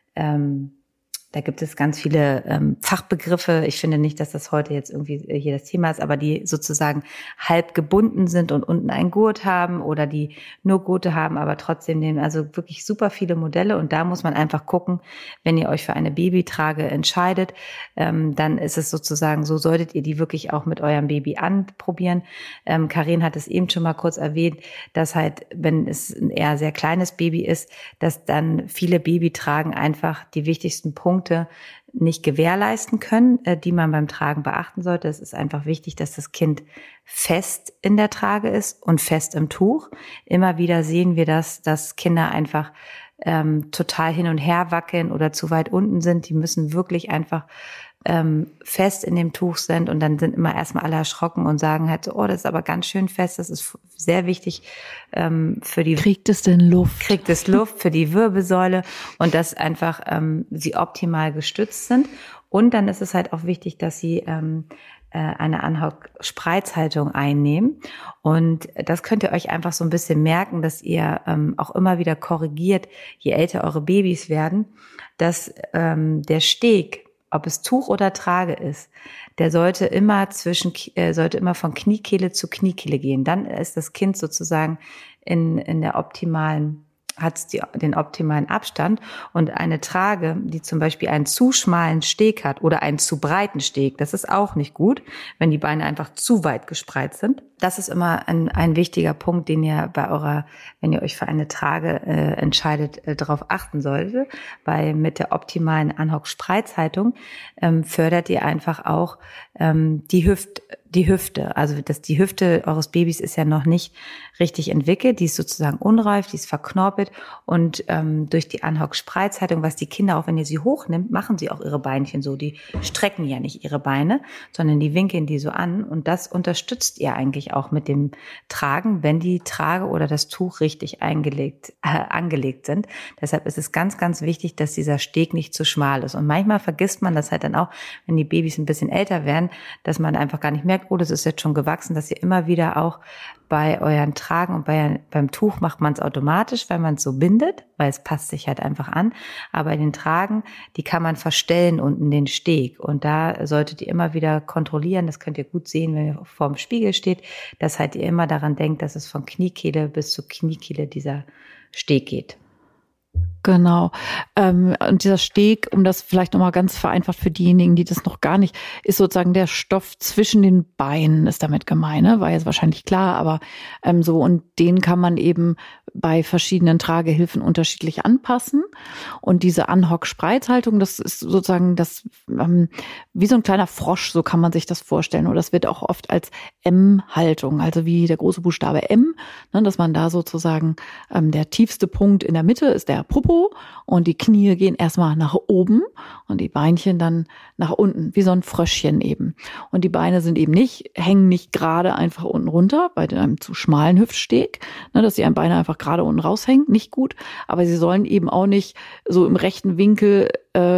da gibt es ganz viele Fachbegriffe. Ich finde nicht, dass das heute jetzt irgendwie hier das Thema ist, aber die sozusagen halb gebunden sind und unten einen Gurt haben oder die nur Gurte haben, aber trotzdem nehmen. Also wirklich super viele Modelle und da muss man einfach gucken, wenn ihr euch für eine Babytrage entscheidet, dann ist es sozusagen, so solltet ihr die wirklich auch mit eurem Baby anprobieren. Karin hat es eben schon mal kurz erwähnt, dass halt, wenn es ein eher sehr kleines Baby ist, dass dann viele Babytragen einfach die wichtigsten Punkte nicht gewährleisten können, die man beim Tragen beachten sollte. Es ist einfach wichtig, dass das Kind fest in der Trage ist und fest im Tuch. Immer wieder sehen wir das, dass Kinder einfach total hin und her wackeln oder zu weit unten sind. Die müssen wirklich einfach fest in dem Tuch sind und dann sind immer erstmal alle erschrocken und sagen halt so, oh, das ist aber ganz schön fest, das ist sehr wichtig für die... Kriegt es Luft für die Wirbelsäule und dass einfach sie optimal gestützt sind. Und dann ist es halt auch wichtig, dass sie eine Anhock-Spreizhaltung einnehmen. Und das könnt ihr euch einfach so ein bisschen merken, dass ihr auch immer wieder korrigiert, je älter eure Babys werden, dass der Steg, ob es Tuch oder Trage ist, der sollte immer von Kniekehle zu Kniekehle gehen. Dann ist das Kind sozusagen in der optimalen, hat den optimalen Abstand. Und eine Trage, die zum Beispiel einen zu schmalen Steg hat oder einen zu breiten Steg, das ist auch nicht gut, wenn die Beine einfach zu weit gespreizt sind. Das ist immer ein wichtiger Punkt, den ihr wenn ihr euch für eine Trage entscheidet, darauf achten solltet, weil mit der optimalen Anhock-Spreizhaltung fördert ihr einfach auch die die Hüfte. Also die Hüfte eures Babys ist ja noch nicht richtig entwickelt. Die ist sozusagen unreif, die ist verknorpelt und durch die Anhock-Spreizhaltung, was die Kinder auch, wenn ihr sie hochnimmt, machen sie auch ihre Beinchen so. Die strecken ja nicht ihre Beine, sondern die winkeln die so an und das unterstützt ihr eigentlich auch mit dem Tragen, wenn die Trage oder das Tuch richtig angelegt sind. Deshalb ist es ganz, ganz wichtig, dass dieser Steg nicht zu schmal ist. Und manchmal vergisst man das halt dann auch, wenn die Babys ein bisschen älter werden, dass man einfach gar nicht merkt, oh, das ist jetzt schon gewachsen, dass ihr immer wieder auch bei euren Tragen und beim Tuch macht man es automatisch, weil man es so bindet, weil es passt sich halt einfach an. Aber in den Tragen, die kann man verstellen unten den Steg. Und da solltet ihr immer wieder kontrollieren, das könnt ihr gut sehen, wenn ihr vor dem Spiegel steht, dass halt ihr immer daran denkt, dass es von Kniekehle bis zu Kniekehle dieser Steg geht. Genau. Und dieser Steg, um das vielleicht nochmal ganz vereinfacht für diejenigen, die das noch gar nicht, ist sozusagen der Stoff zwischen den Beinen, ist damit gemeint, ne? War jetzt wahrscheinlich klar, aber so, und den kann man eben bei verschiedenen Tragehilfen unterschiedlich anpassen. Und diese Anhock-Spreizhaltung, das ist sozusagen das, wie so ein kleiner Frosch, so kann man sich das vorstellen. Oder das wird auch oft als M-Haltung, also wie der große Buchstabe M, ne, dass man da sozusagen, der tiefste Punkt in der Mitte ist der Popo und die Knie gehen erstmal nach oben und die Beinchen dann nach unten, wie so ein Fröschchen eben. Und die Beine sind eben hängen nicht gerade einfach unten runter bei einem zu schmalen Hüftsteg, ne, dass die Beine einfach gerade unten raushängen, nicht gut. Aber sie sollen eben auch nicht so im rechten Winkel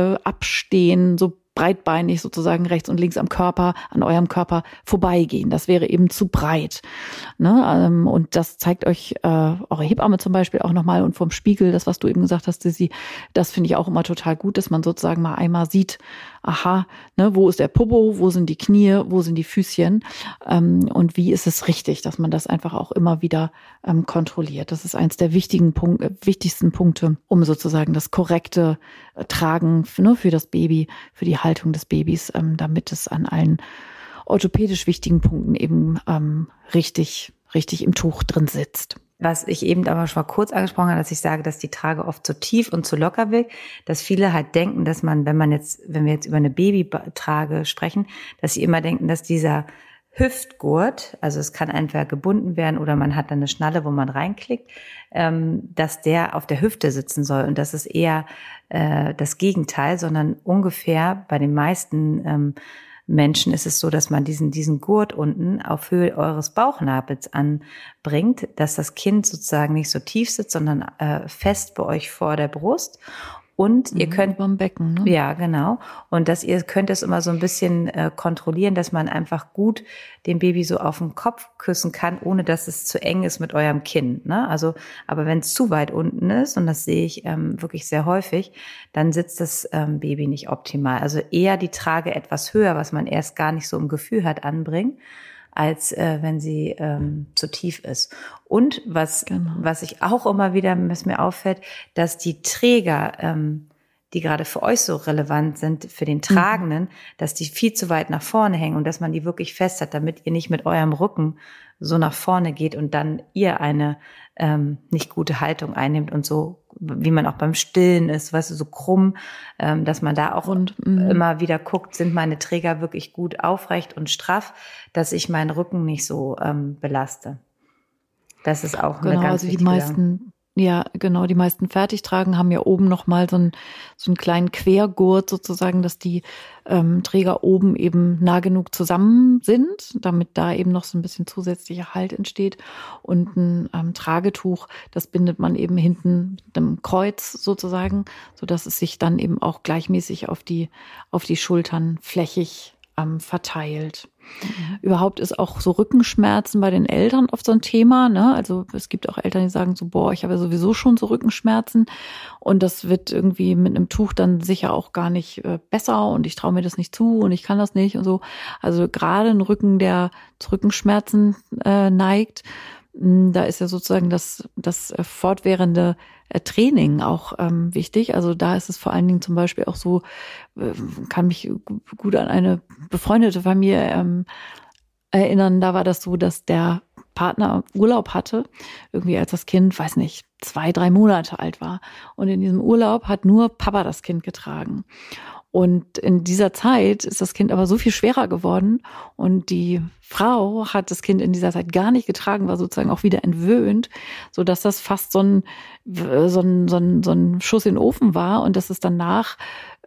abstehen, so breitbeinig sozusagen rechts und links am Körper, an eurem Körper vorbeigehen. Das wäre eben zu breit. Ne? Und das zeigt euch eure Hebamme zum Beispiel auch nochmal und vom Spiegel, das, was du eben gesagt hast, Sissi, das finde ich auch immer total gut, dass man sozusagen mal einmal sieht, aha, ne, wo ist der Popo, wo sind die Knie, wo sind die Füßchen und wie ist es richtig, dass man das einfach auch immer wieder kontrolliert. Das ist eins der wichtigsten Punkte, um sozusagen das korrekte Tragen für das Baby, für die Haltung des Babys, damit es an allen orthopädisch wichtigen Punkten eben richtig im Tuch drin sitzt. Was ich eben aber schon mal kurz angesprochen habe, dass ich sage, dass die Trage oft zu tief und zu locker wirkt, dass viele halt denken, dass man, wenn wir jetzt über eine Babytrage sprechen, dass sie immer denken, dass dieser Hüftgurt, also es kann entweder gebunden werden oder man hat dann eine Schnalle, wo man reinklickt, dass der auf der Hüfte sitzen soll. Und das ist eher das Gegenteil, sondern ungefähr bei den meisten Menschen ist es so, dass man diesen Gurt unten auf Höhe eures Bauchnabels anbringt, dass das Kind sozusagen nicht so tief sitzt, sondern fest bei euch vor der Brust. Und ihr könnt beim Becken, ne? Ja, genau. Und dass ihr könnt es immer so ein bisschen kontrollieren, dass man einfach gut dem Baby so auf den Kopf küssen kann, ohne dass es zu eng ist mit eurem Kinn. Ne? Also, aber wenn es zu weit unten ist, und das sehe ich wirklich sehr häufig, dann sitzt das Baby nicht optimal. Also eher die Trage etwas höher, was man erst gar nicht so im Gefühl hat, anbringen, als wenn sie zu tief ist. Und was ich auch immer wieder, was mir auffällt, dass die Träger, die gerade für euch so relevant sind, für den Tragenden, dass die viel zu weit nach vorne hängen und dass man die wirklich fest hat, damit ihr nicht mit eurem Rücken so nach vorne geht und dann ihr eine nicht gute Haltung einnimmt und so, wie man auch beim Stillen ist, weißt du, so krumm, dass man da auch immer wieder guckt, sind meine Träger wirklich gut aufrecht und straff, dass ich meinen Rücken nicht so belaste. Das ist auch eine ganz wichtige. Ja, genau. Die meisten Fertigtragen haben ja oben nochmal so einen kleinen Quergurt sozusagen, dass die Träger oben eben nah genug zusammen sind, damit da eben noch so ein bisschen zusätzlicher Halt entsteht. Und ein Tragetuch, das bindet man eben hinten mit einem Kreuz sozusagen, sodass es sich dann eben auch gleichmäßig auf die Schultern flächig verteilt. Überhaupt ist auch so Rückenschmerzen bei den Eltern oft so ein Thema, ne? Also es gibt auch Eltern, die sagen so, boah, ich habe ja sowieso schon so Rückenschmerzen und das wird irgendwie mit einem Tuch dann sicher auch gar nicht besser und ich traue mir das nicht zu und ich kann das nicht und so. Also gerade ein Rücken, der zu Rückenschmerzen neigt, da ist ja sozusagen das fortwährende Training auch wichtig. Also da ist es vor allen Dingen zum Beispiel auch so, kann mich gut an eine befreundete Familie erinnern. Da war das so, dass der Partner Urlaub hatte, irgendwie als das Kind, weiß nicht, 2-3 Monate alt war. Und in diesem Urlaub hat nur Papa das Kind getragen. Und in dieser Zeit ist das Kind aber so viel schwerer geworden und die Frau hat das Kind in dieser Zeit gar nicht getragen, war sozusagen auch wieder entwöhnt, so dass das fast so ein Schuss in den Ofen war und dass es danach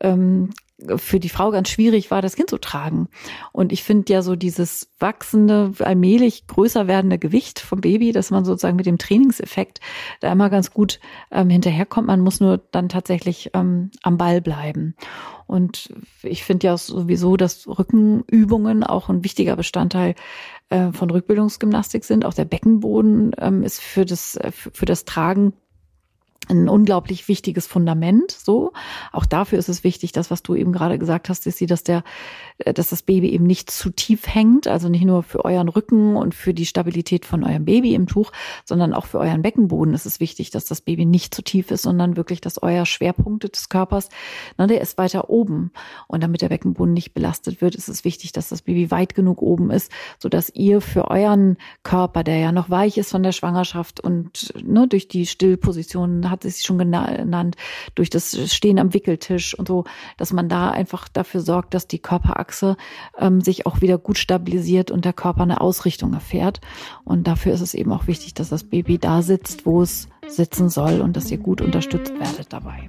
für die Frau ganz schwierig war, das Kind zu tragen. Und ich finde ja so dieses wachsende, allmählich größer werdende Gewicht vom Baby, dass man sozusagen mit dem Trainingseffekt da immer ganz gut hinterherkommt. Man muss nur dann tatsächlich am Ball bleiben. Und ich finde ja sowieso, dass Rückenübungen auch ein wichtiger Bestandteil von Rückbildungsgymnastik sind. Auch der Beckenboden ist für das Tragen ein unglaublich wichtiges Fundament, so. Auch dafür ist es wichtig, das, was du eben gerade gesagt hast, Sissi, dass das Baby eben nicht zu tief hängt, also nicht nur für euren Rücken und für die Stabilität von eurem Baby im Tuch, sondern auch für euren Beckenboden ist es wichtig, dass das Baby nicht zu tief ist, sondern wirklich, dass euer Schwerpunkt des Körpers, der ist weiter oben. Und damit der Beckenboden nicht belastet wird, ist es wichtig, dass das Baby weit genug oben ist, sodass ihr für euren Körper, der ja noch weich ist von der Schwangerschaft und durch die Stillpositionen hat es schon genannt, durch das Stehen am Wickeltisch und so, dass man da einfach dafür sorgt, dass die Körperachse sich auch wieder gut stabilisiert und der Körper eine Ausrichtung erfährt. Und dafür ist es eben auch wichtig, dass das Baby da sitzt, wo es sitzen soll und dass ihr gut unterstützt werdet dabei.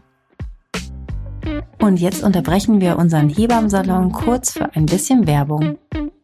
Und jetzt unterbrechen wir unseren Hebammensalon kurz für ein bisschen Werbung.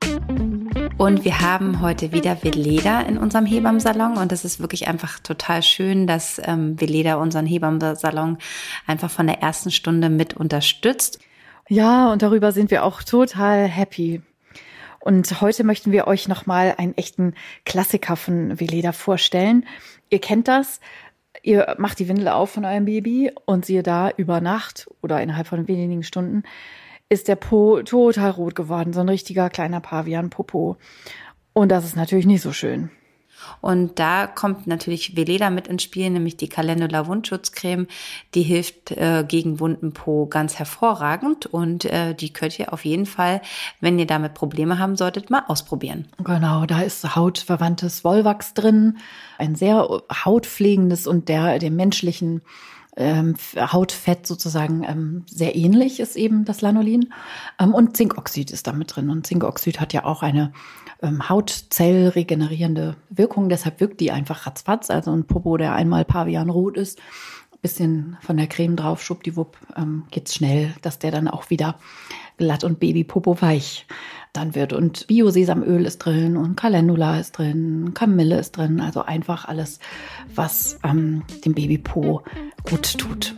Und wir haben heute wieder Veleda in unserem Hebammensalon und es ist wirklich einfach total schön, dass Veleda unseren Hebammensalon einfach von der ersten Stunde mit unterstützt. Ja, und darüber sind wir auch total happy. Und heute möchten wir euch nochmal einen echten Klassiker von Veleda vorstellen. Ihr kennt das. Ihr macht die Windel auf von eurem Baby und siehe da, über Nacht oder innerhalb von wenigen Stunden ist der Po total rot geworden, so ein richtiger kleiner Pavian-Popo. Und das ist natürlich nicht so schön. Und da kommt natürlich Veleda mit ins Spiel, nämlich die Calendula Wundschutzcreme. Die hilft gegen wunden Po ganz hervorragend und die könnt ihr auf jeden Fall, wenn ihr damit Probleme haben solltet, mal ausprobieren. Genau, da ist hautverwandtes Wollwachs drin, ein sehr hautpflegendes und dem menschlichen Hautfett sozusagen sehr ähnlich ist eben das Lanolin. Und Zinkoxid ist da mit drin. Und Zinkoxid hat ja auch eine hautzellregenerierende Wirkung. Deshalb wirkt die einfach ratzfatz. Also ein Popo, der einmal pavianrot ist, bisschen von der Creme drauf, schwuppdiwupp, geht's schnell, dass der dann auch wieder glatt und Babypopo weich dann wird. Und Bio-Sesamöl ist drin und Calendula ist drin, Kamille ist drin. Also einfach alles, was dem Babypo gut tut.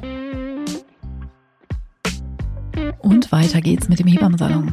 Und weiter geht's mit dem Hebammensalon.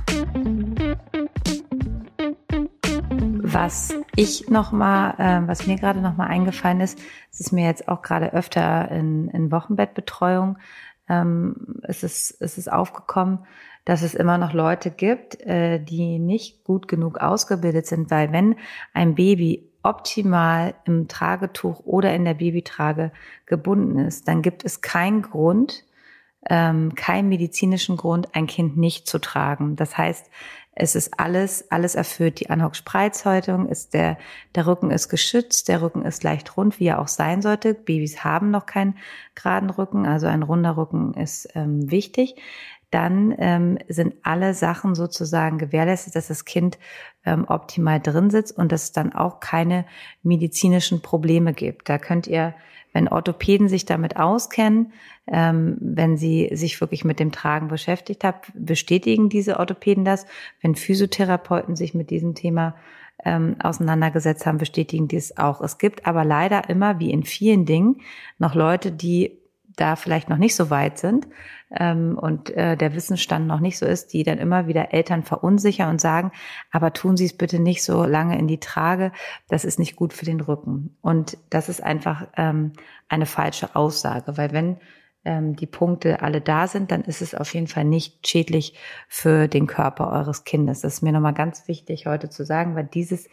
Was mir gerade noch mal eingefallen ist, es ist mir jetzt auch gerade öfter in Wochenbettbetreuung, es ist aufgekommen, dass es immer noch Leute gibt, die nicht gut genug ausgebildet sind, weil wenn ein Baby optimal im Tragetuch oder in der Babytrage gebunden ist, dann gibt es keinen medizinischen Grund, ein Kind nicht zu tragen. Das heißt, es ist alles erfüllt. Die Anhock-Spreizhäutung ist der Rücken ist geschützt, der Rücken ist leicht rund, wie er auch sein sollte. Babys haben noch keinen geraden Rücken, also ein runder Rücken ist wichtig. Dann sind alle Sachen sozusagen gewährleistet, dass das Kind optimal drin sitzt und dass es dann auch keine medizinischen Probleme gibt. Da könnt ihr, wenn Orthopäden sich damit auskennen, wenn sie sich wirklich mit dem Tragen beschäftigt haben, bestätigen diese Orthopäden das. Wenn Physiotherapeuten sich mit diesem Thema auseinandergesetzt haben, bestätigen die es auch. Es gibt aber leider immer, wie in vielen Dingen, noch Leute, die da vielleicht noch nicht so weit sind und der Wissensstand noch nicht so ist, die dann immer wieder Eltern verunsichern und sagen, aber tun Sie es bitte nicht so lange in die Trage, das ist nicht gut für den Rücken. Und das ist einfach eine falsche Aussage, weil wenn die Punkte alle da sind, dann ist es auf jeden Fall nicht schädlich für den Körper eures Kindes. Das ist mir nochmal ganz wichtig heute zu sagen, weil dieses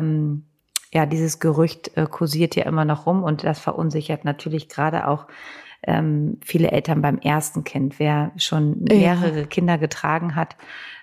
Gerücht kursiert ja immer noch rum und das verunsichert natürlich gerade auch viele Eltern beim ersten Kind. Wer schon mehrere Kinder getragen hat,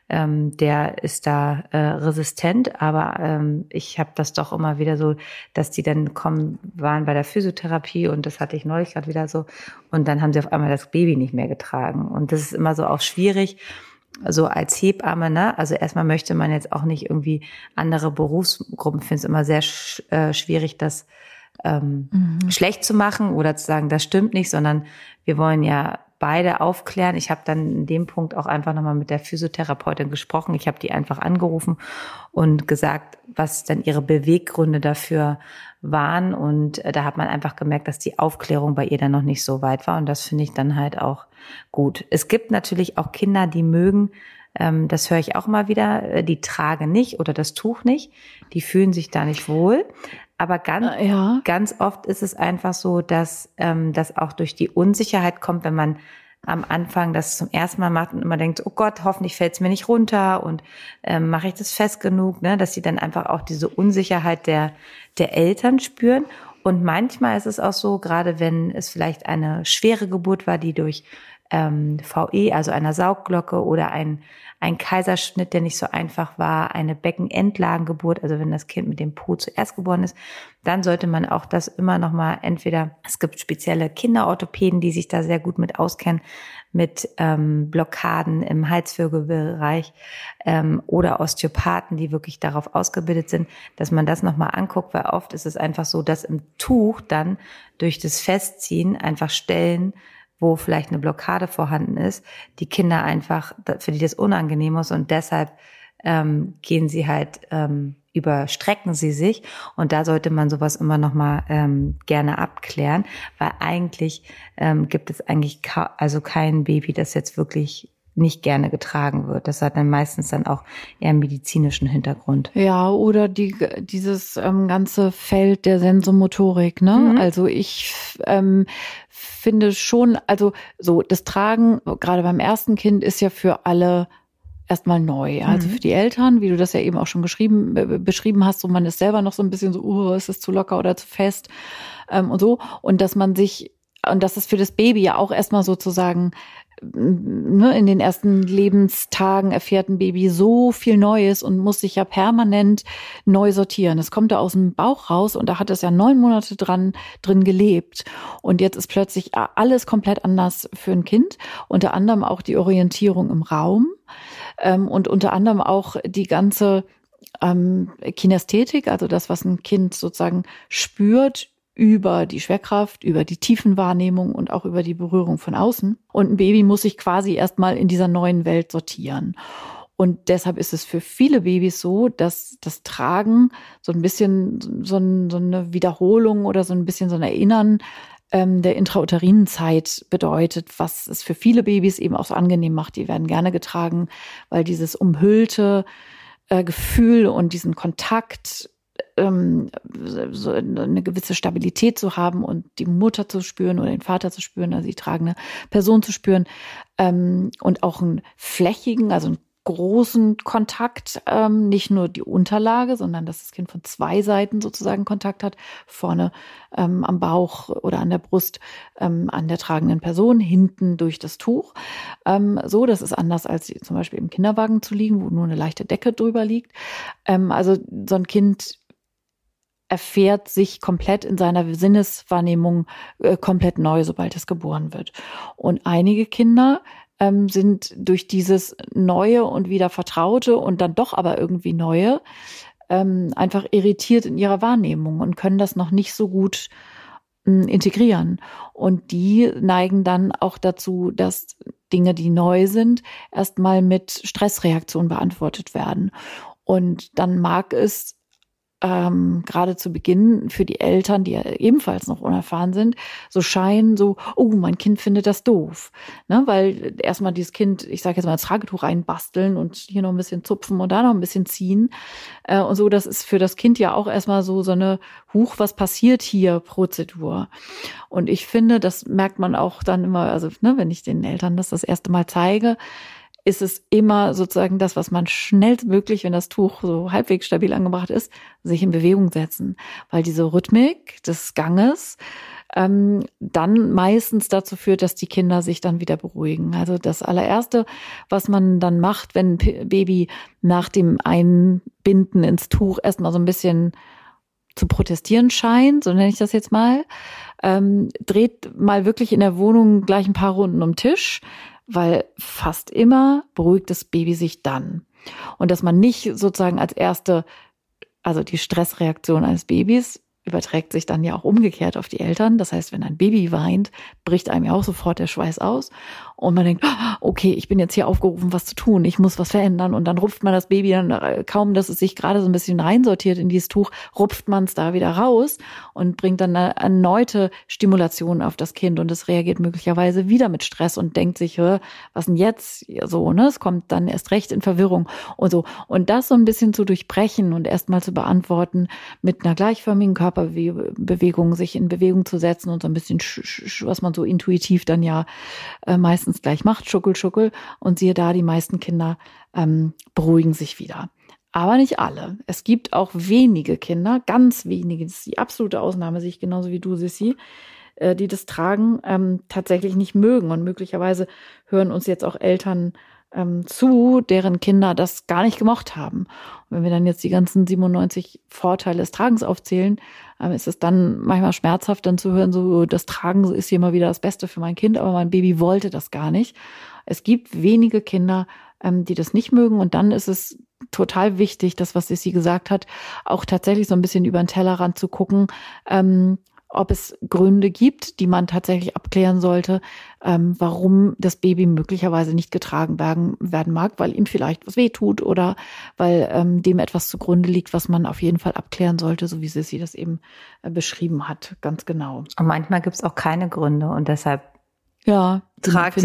der ist da resistent, aber ich habe das doch immer wieder so, dass die dann waren bei der Physiotherapie und das hatte ich neulich gerade wieder so und dann haben sie auf einmal das Baby nicht mehr getragen und das ist immer so auch schwierig, so als Hebamme, ne? Also erstmal möchte man jetzt auch nicht irgendwie andere Berufsgruppen, finde es immer sehr schwierig, das schlecht zu machen oder zu sagen, das stimmt nicht, sondern wir wollen ja beide aufklären. Ich habe dann in dem Punkt auch einfach nochmal mit der Physiotherapeutin gesprochen. Ich habe die einfach angerufen und gesagt, was dann ihre Beweggründe dafür waren. Und da hat man einfach gemerkt, dass die Aufklärung bei ihr dann noch nicht so weit war. Und das finde ich dann halt auch gut. Es gibt natürlich auch Kinder, die mögen, das höre ich auch mal wieder, die tragen nicht oder das Tuch nicht. Die fühlen sich da nicht wohl. Aber ganz oft ist es einfach so, dass das auch durch die Unsicherheit kommt, wenn man am Anfang das zum ersten Mal macht und immer denkt, oh Gott, hoffentlich fällt es mir nicht runter und mache ich das fest genug, ne? Dass sie dann einfach auch diese Unsicherheit der Eltern spüren. Und manchmal ist es auch so, gerade wenn es vielleicht eine schwere Geburt war, die durch VE, also einer Saugglocke oder ein Kaiserschnitt, der nicht so einfach war, eine Beckenendlagengeburt, also wenn das Kind mit dem Po zuerst geboren ist, dann sollte man auch das immer noch mal es gibt spezielle Kinderorthopäden, die sich da sehr gut mit auskennen, mit Blockaden im Halswirbelbereich oder Osteopathen, die wirklich darauf ausgebildet sind, dass man das noch mal anguckt, weil oft ist es einfach so, dass im Tuch dann durch das Festziehen einfach Stellen, wo vielleicht eine Blockade vorhanden ist, die Kinder einfach, für die das unangenehm ist und deshalb gehen sie halt, überstrecken sie sich und da sollte man sowas immer noch mal gerne abklären, weil eigentlich gibt es eigentlich kein Baby, das jetzt wirklich nicht gerne getragen wird. Das hat dann meistens dann auch eher einen medizinischen Hintergrund. Ja, oder dieses ganze Feld der Sensomotorik, ne? Mhm. Also ich finde schon, also so das Tragen, gerade beim ersten Kind, ist ja für alle erstmal neu. Also für die Eltern, wie du das ja eben auch schon beschrieben hast, so man ist selber noch so ein bisschen so, ist es zu locker oder zu fest und so. Und dass es für das Baby ja auch erstmal sozusagen in den ersten Lebenstagen erfährt ein Baby so viel Neues und muss sich ja permanent neu sortieren. Es kommt da aus dem Bauch raus und da hat es ja 9 Monate drin gelebt. Und jetzt ist plötzlich alles komplett anders für ein Kind. Unter anderem auch die Orientierung im Raum und unter anderem auch die ganze Kinästhetik, also das, was ein Kind sozusagen spürt, über die Schwerkraft, über die Tiefenwahrnehmung und auch über die Berührung von außen. Und ein Baby muss sich quasi erstmal in dieser neuen Welt sortieren. Und deshalb ist es für viele Babys so, dass das Tragen so ein bisschen so eine Wiederholung oder so ein bisschen so ein Erinnern der intrauterinen Zeit bedeutet, was es für viele Babys eben auch so angenehm macht. Die werden gerne getragen, weil dieses umhüllte Gefühl und diesen Kontakt, so eine gewisse Stabilität zu haben und die Mutter zu spüren oder den Vater zu spüren, also die tragende Person zu spüren und auch einen flächigen, also einen großen Kontakt, nicht nur die Unterlage, sondern dass das Kind von 2 Seiten sozusagen Kontakt hat, vorne am Bauch oder an der Brust an der tragenden Person, hinten durch das Tuch. So, das ist anders als zum Beispiel im Kinderwagen zu liegen, wo nur eine leichte Decke drüber liegt. Also so ein Kind erfährt sich komplett in seiner Sinneswahrnehmung komplett neu, sobald es geboren wird. Und einige Kinder sind durch dieses Neue und wieder Vertraute und dann doch aber irgendwie Neue einfach irritiert in ihrer Wahrnehmung und können das noch nicht so gut integrieren. Und die neigen dann auch dazu, dass Dinge, die neu sind, erstmal mit Stressreaktionen beantwortet werden. Und dann mag es gerade zu Beginn für die Eltern, die ja ebenfalls noch unerfahren sind, so scheinen, so, oh, mein Kind findet das doof. Ne? Weil erstmal dieses Kind, ich sage jetzt mal, das Tragetuch reinbasteln und hier noch ein bisschen zupfen und da noch ein bisschen ziehen. Und so, das ist für das Kind ja auch erstmal so eine was passiert hier Prozedur. Und ich finde, das merkt man auch dann immer, also wenn ich den Eltern das erste Mal zeige, ist es immer sozusagen das, was man schnellstmöglich, wenn das Tuch so halbwegs stabil angebracht ist, sich in Bewegung setzen. Weil diese Rhythmik des Ganges dann meistens dazu führt, dass die Kinder sich dann wieder beruhigen. Also das allererste, was man dann macht, wenn ein Baby nach dem Einbinden ins Tuch erstmal so ein bisschen zu protestieren scheint, so nenne ich das jetzt mal, dreht mal wirklich in der Wohnung gleich ein paar Runden um den Tisch, weil fast immer beruhigt das Baby sich dann. Und dass man nicht sozusagen als erste, also die Stressreaktion eines Babys überträgt sich dann ja auch umgekehrt auf die Eltern. Das heißt, wenn ein Baby weint, bricht einem ja auch sofort der Schweiß aus. Und man denkt, okay, ich bin jetzt hier aufgerufen, was zu tun. Ich muss was verändern. Und dann rupft man das Baby dann, kaum dass es sich gerade so ein bisschen reinsortiert in dieses Tuch, rupft man es da wieder raus und bringt dann eine erneute Stimulation auf das Kind. Und es reagiert möglicherweise wieder mit Stress und denkt sich, was denn jetzt? So, ne? Es kommt dann erst recht in Verwirrung und so. Und das so ein bisschen zu durchbrechen und erstmal zu beantworten mit einer gleichförmigen Körperbewegung, sich in Bewegung zu setzen und so ein bisschen, was man so intuitiv dann ja meistens gleich macht, Schuckel, Schuckel. Und siehe da, die meisten Kinder beruhigen sich wieder. Aber nicht alle. Es gibt auch wenige Kinder, ganz wenige, das ist die absolute Ausnahme, sehe ich genauso wie du, Sissi, die das Tragen tatsächlich nicht mögen. Und möglicherweise hören uns jetzt auch Eltern zu, deren Kinder das gar nicht gemocht haben. Und wenn wir dann jetzt die ganzen 97 Vorteile des Tragens aufzählen, ist es dann manchmal schmerzhaft, dann zu hören, so das Tragen ist hier mal wieder das Beste für mein Kind, aber mein Baby wollte das gar nicht. Es gibt wenige Kinder, die das nicht mögen, und dann ist es total wichtig, das, was Sissi gesagt hat, auch tatsächlich so ein bisschen über den Tellerrand zu gucken, ob es Gründe gibt, die man tatsächlich abklären sollte, warum das Baby möglicherweise nicht getragen werden mag, weil ihm vielleicht was wehtut oder weil dem etwas zugrunde liegt, was man auf jeden Fall abklären sollte, so wie Sissi das eben beschrieben hat, ganz genau. Und manchmal gibt es auch keine Gründe und deshalb tragt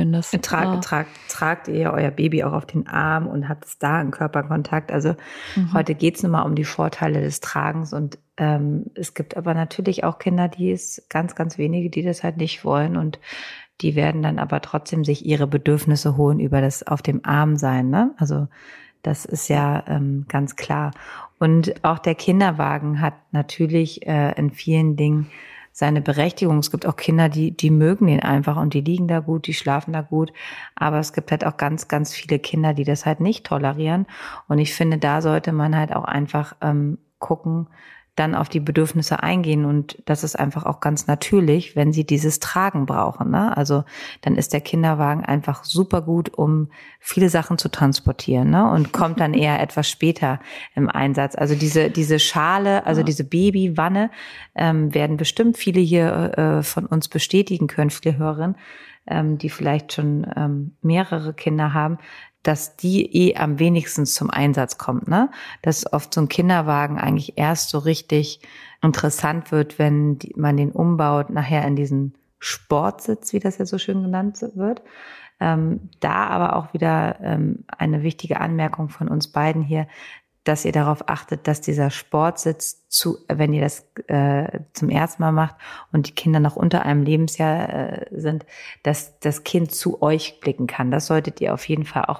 ihr euer Baby auch auf den Arm und habt es da in Körperkontakt. Also heute geht es nun mal um die Vorteile des Tragens, und es gibt aber natürlich auch Kinder, ganz, ganz wenige, die das halt nicht wollen, und die werden dann aber trotzdem sich ihre Bedürfnisse holen über das auf dem Arm sein, ne? Also das ist ja ganz klar. Und auch der Kinderwagen hat natürlich in vielen Dingen seine Berechtigung. Es gibt auch Kinder, die mögen den einfach und die liegen da gut, die schlafen da gut. Aber es gibt halt auch ganz, ganz viele Kinder, die das halt nicht tolerieren. Und ich finde, da sollte man halt auch einfach gucken, dann auf die Bedürfnisse eingehen, und das ist einfach auch ganz natürlich, wenn sie dieses Tragen brauchen, ne? Also dann ist der Kinderwagen einfach super gut, um viele Sachen zu transportieren, ne? Und kommt dann eher etwas später im Einsatz. Also diese Schale, also diese Babywanne, werden bestimmt viele hier von uns bestätigen können, viele Hörerinnen, die vielleicht schon mehrere Kinder haben, dass die am wenigsten zum Einsatz kommt, ne? Dass oft so ein Kinderwagen eigentlich erst so richtig interessant wird, wenn man den umbaut, nachher in diesen Sportsitz, wie das ja so schön genannt wird. Da aber auch wieder eine wichtige Anmerkung von uns beiden hier, dass ihr darauf achtet, dass dieser Sportsitz, wenn ihr das zum ersten Mal macht und die Kinder noch unter einem Lebensjahr sind, dass das Kind zu euch blicken kann. Das solltet ihr auf jeden Fall auch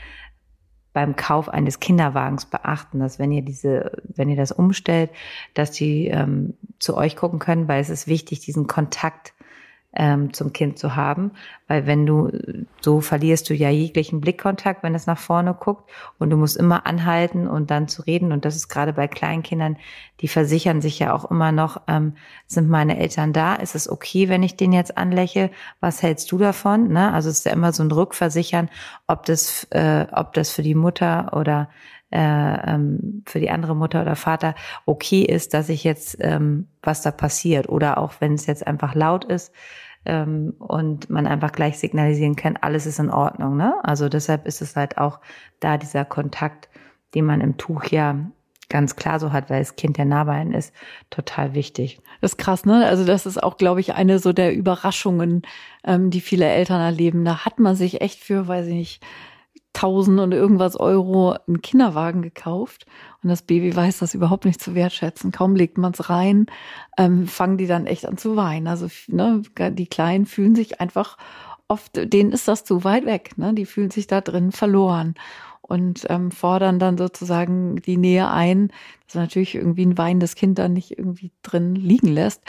beim Kauf eines Kinderwagens beachten, dass wenn ihr das umstellt, dass die zu euch gucken können, weil es ist wichtig, diesen Kontakt zum Kind zu haben, weil so verlierst du ja jeglichen Blickkontakt, wenn es nach vorne guckt, und du musst immer anhalten und dann zu reden, und das ist gerade bei Kleinkindern, die versichern sich ja auch immer noch, sind meine Eltern da, ist es okay, wenn ich den jetzt anlächle, was hältst du davon, ne? Also es ist ja immer so ein Rückversichern, ob das für die Mutter oder für die andere Mutter oder Vater okay ist, dass ich jetzt was da passiert, oder auch wenn es jetzt einfach laut ist und man einfach gleich signalisieren kann, alles ist in Ordnung, ne? Also deshalb ist es halt auch da dieser Kontakt, den man im Tuch ja ganz klar so hat, weil das Kind ja nah bei einem ist, total wichtig. Das ist krass, ne? Also das ist auch, glaube ich, eine so der Überraschungen, die viele Eltern erleben. Da hat man sich echt für, weiß ich nicht, 1000 und irgendwas Euro einen Kinderwagen gekauft, und das Baby weiß das überhaupt nicht zu wertschätzen. Kaum legt man es rein, fangen die dann echt an zu weinen. Also ne, die Kleinen fühlen sich einfach oft, denen ist das zu weit weg, ne? Die fühlen sich da drin verloren und fordern dann sozusagen die Nähe ein, dass natürlich irgendwie ein weinendes Kind dann nicht irgendwie drin liegen lässt.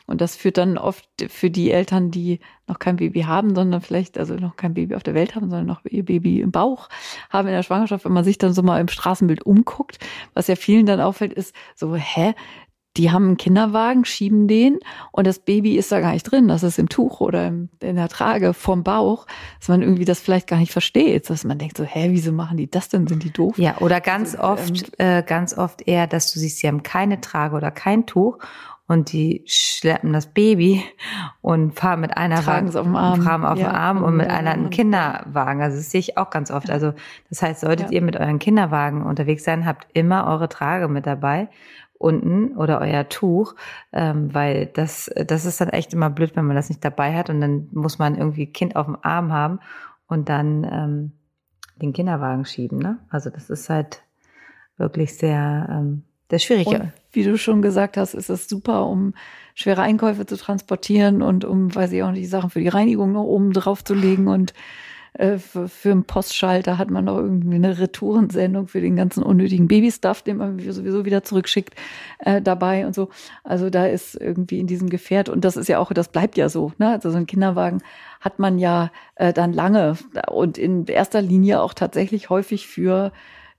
Und das führt dann oft für die Eltern, die noch kein Baby haben, sondern vielleicht, also noch kein Baby auf der Welt haben, sondern noch ihr Baby im Bauch haben in der Schwangerschaft, wenn man sich dann so mal im Straßenbild umguckt, was ja vielen dann auffällt, ist so, die haben einen Kinderwagen, schieben den und das Baby ist da gar nicht drin, das ist im Tuch oder in der Trage vorm Bauch, dass man irgendwie das vielleicht gar nicht versteht, dass man denkt so, wieso machen die das denn, sind die doof? Ja, oder ganz oft eher, dass du siehst, sie haben keine Trage oder kein Tuch und die schleppen das Baby und fahren mit einer Tragen es auf dem Arm, und mit einer einen Kinderwagen. Also das sehe ich auch ganz oft. Also das heißt, solltet ihr mit euren Kinderwagen unterwegs sein, habt immer eure Trage mit dabei unten oder euer Tuch, weil das ist dann echt immer blöd, wenn man das nicht dabei hat und dann muss man irgendwie Kind auf dem Arm haben und dann den Kinderwagen schieben. Ne? Also das ist halt wirklich sehr schwierig. Und wie du schon gesagt hast, ist es super, um schwere Einkäufe zu transportieren und um, weiß ich auch nicht, die Sachen für die Reinigung noch oben drauf zu legen und für einen Postschalter hat man noch irgendwie eine Retourensendung für den ganzen unnötigen Babystuff, den man sowieso wieder zurückschickt, dabei und so. Also da ist irgendwie in diesem Gefährt, und das ist ja auch, das bleibt ja so, ne? Also so ein Kinderwagen hat man ja dann lange und in erster Linie auch tatsächlich häufig für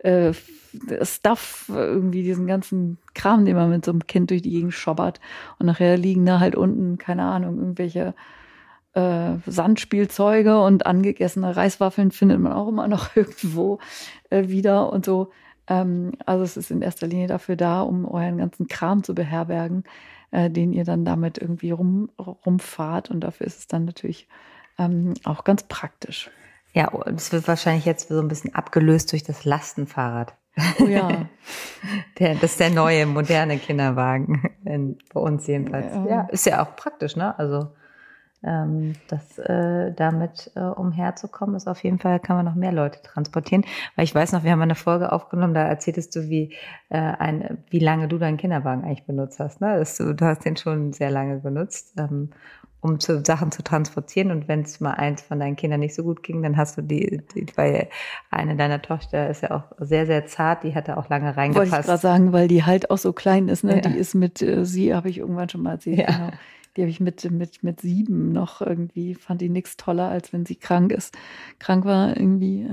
Stuff, irgendwie diesen ganzen Kram, den man mit so einem Kind durch die Gegend schobbert. Und nachher liegen da halt unten, keine Ahnung, irgendwelche Sandspielzeuge und angegessene Reiswaffeln findet man auch immer noch irgendwo wieder und so. Also es ist in erster Linie dafür da, um euren ganzen Kram zu beherbergen, den ihr dann damit irgendwie rumfahrt. Und dafür ist es dann natürlich auch ganz praktisch. Ja, das wird wahrscheinlich jetzt so ein bisschen abgelöst durch das Lastenfahrrad. Oh ja. Das ist der neue, moderne Kinderwagen, bei uns jedenfalls. Ja, ist ja auch praktisch, ne? Also damit umherzukommen, ist auf jeden Fall, kann man noch mehr Leute transportieren. Weil ich weiß noch, wir haben eine Folge aufgenommen, da erzähltest du, wie lange du deinen Kinderwagen eigentlich benutzt hast. Ne? Du hast den schon sehr lange benutzt, um Sachen zu transportieren. Und wenn es mal eins von deinen Kindern nicht so gut ging, dann hast du weil eine deiner Tochter ist ja auch sehr, sehr zart, die hat da auch lange reingepasst. Wollte ich gerade sagen, weil die halt auch so klein ist, ne? Ja. Die ist sie habe ich irgendwann schon mal erzählt, ja. Genau. Die habe ich mit 7 noch irgendwie, fand die nichts toller, als wenn sie krank war irgendwie,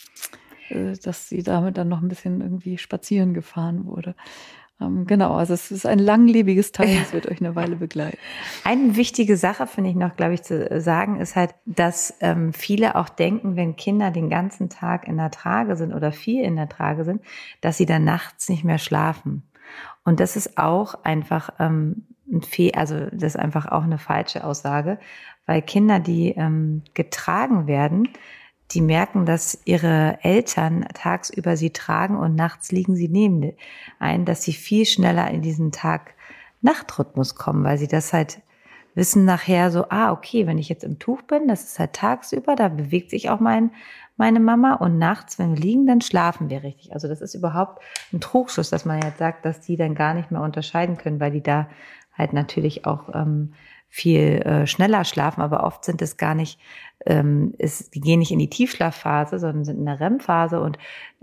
dass sie damit dann noch ein bisschen irgendwie spazieren gefahren wurde. Genau, also es ist ein langlebiges Teil, das wird euch eine Weile begleiten. Eine wichtige Sache, finde ich noch, glaube ich, zu sagen, ist halt, dass viele auch denken, wenn Kinder den ganzen Tag in der Trage sind oder viel in der Trage sind, dass sie dann nachts nicht mehr schlafen. Und das ist auch einfach also das ist einfach auch eine falsche Aussage, weil Kinder, die getragen werden, die merken, dass ihre Eltern tagsüber sie tragen und nachts liegen sie neben ein, dass sie viel schneller in diesen Tag-Nacht-Rhythmus kommen, weil sie das halt wissen nachher so, okay, wenn ich jetzt im Tuch bin, das ist halt tagsüber, da bewegt sich auch meine Mama und nachts, wenn wir liegen, dann schlafen wir richtig. Also das ist überhaupt ein Trugschluss, dass man jetzt sagt, dass die dann gar nicht mehr unterscheiden können, weil die da halt natürlich auch viel schneller schlafen, aber oft sind es gar nicht, die gehen nicht in die Tiefschlafphase, sondern sind in der REM-Phase und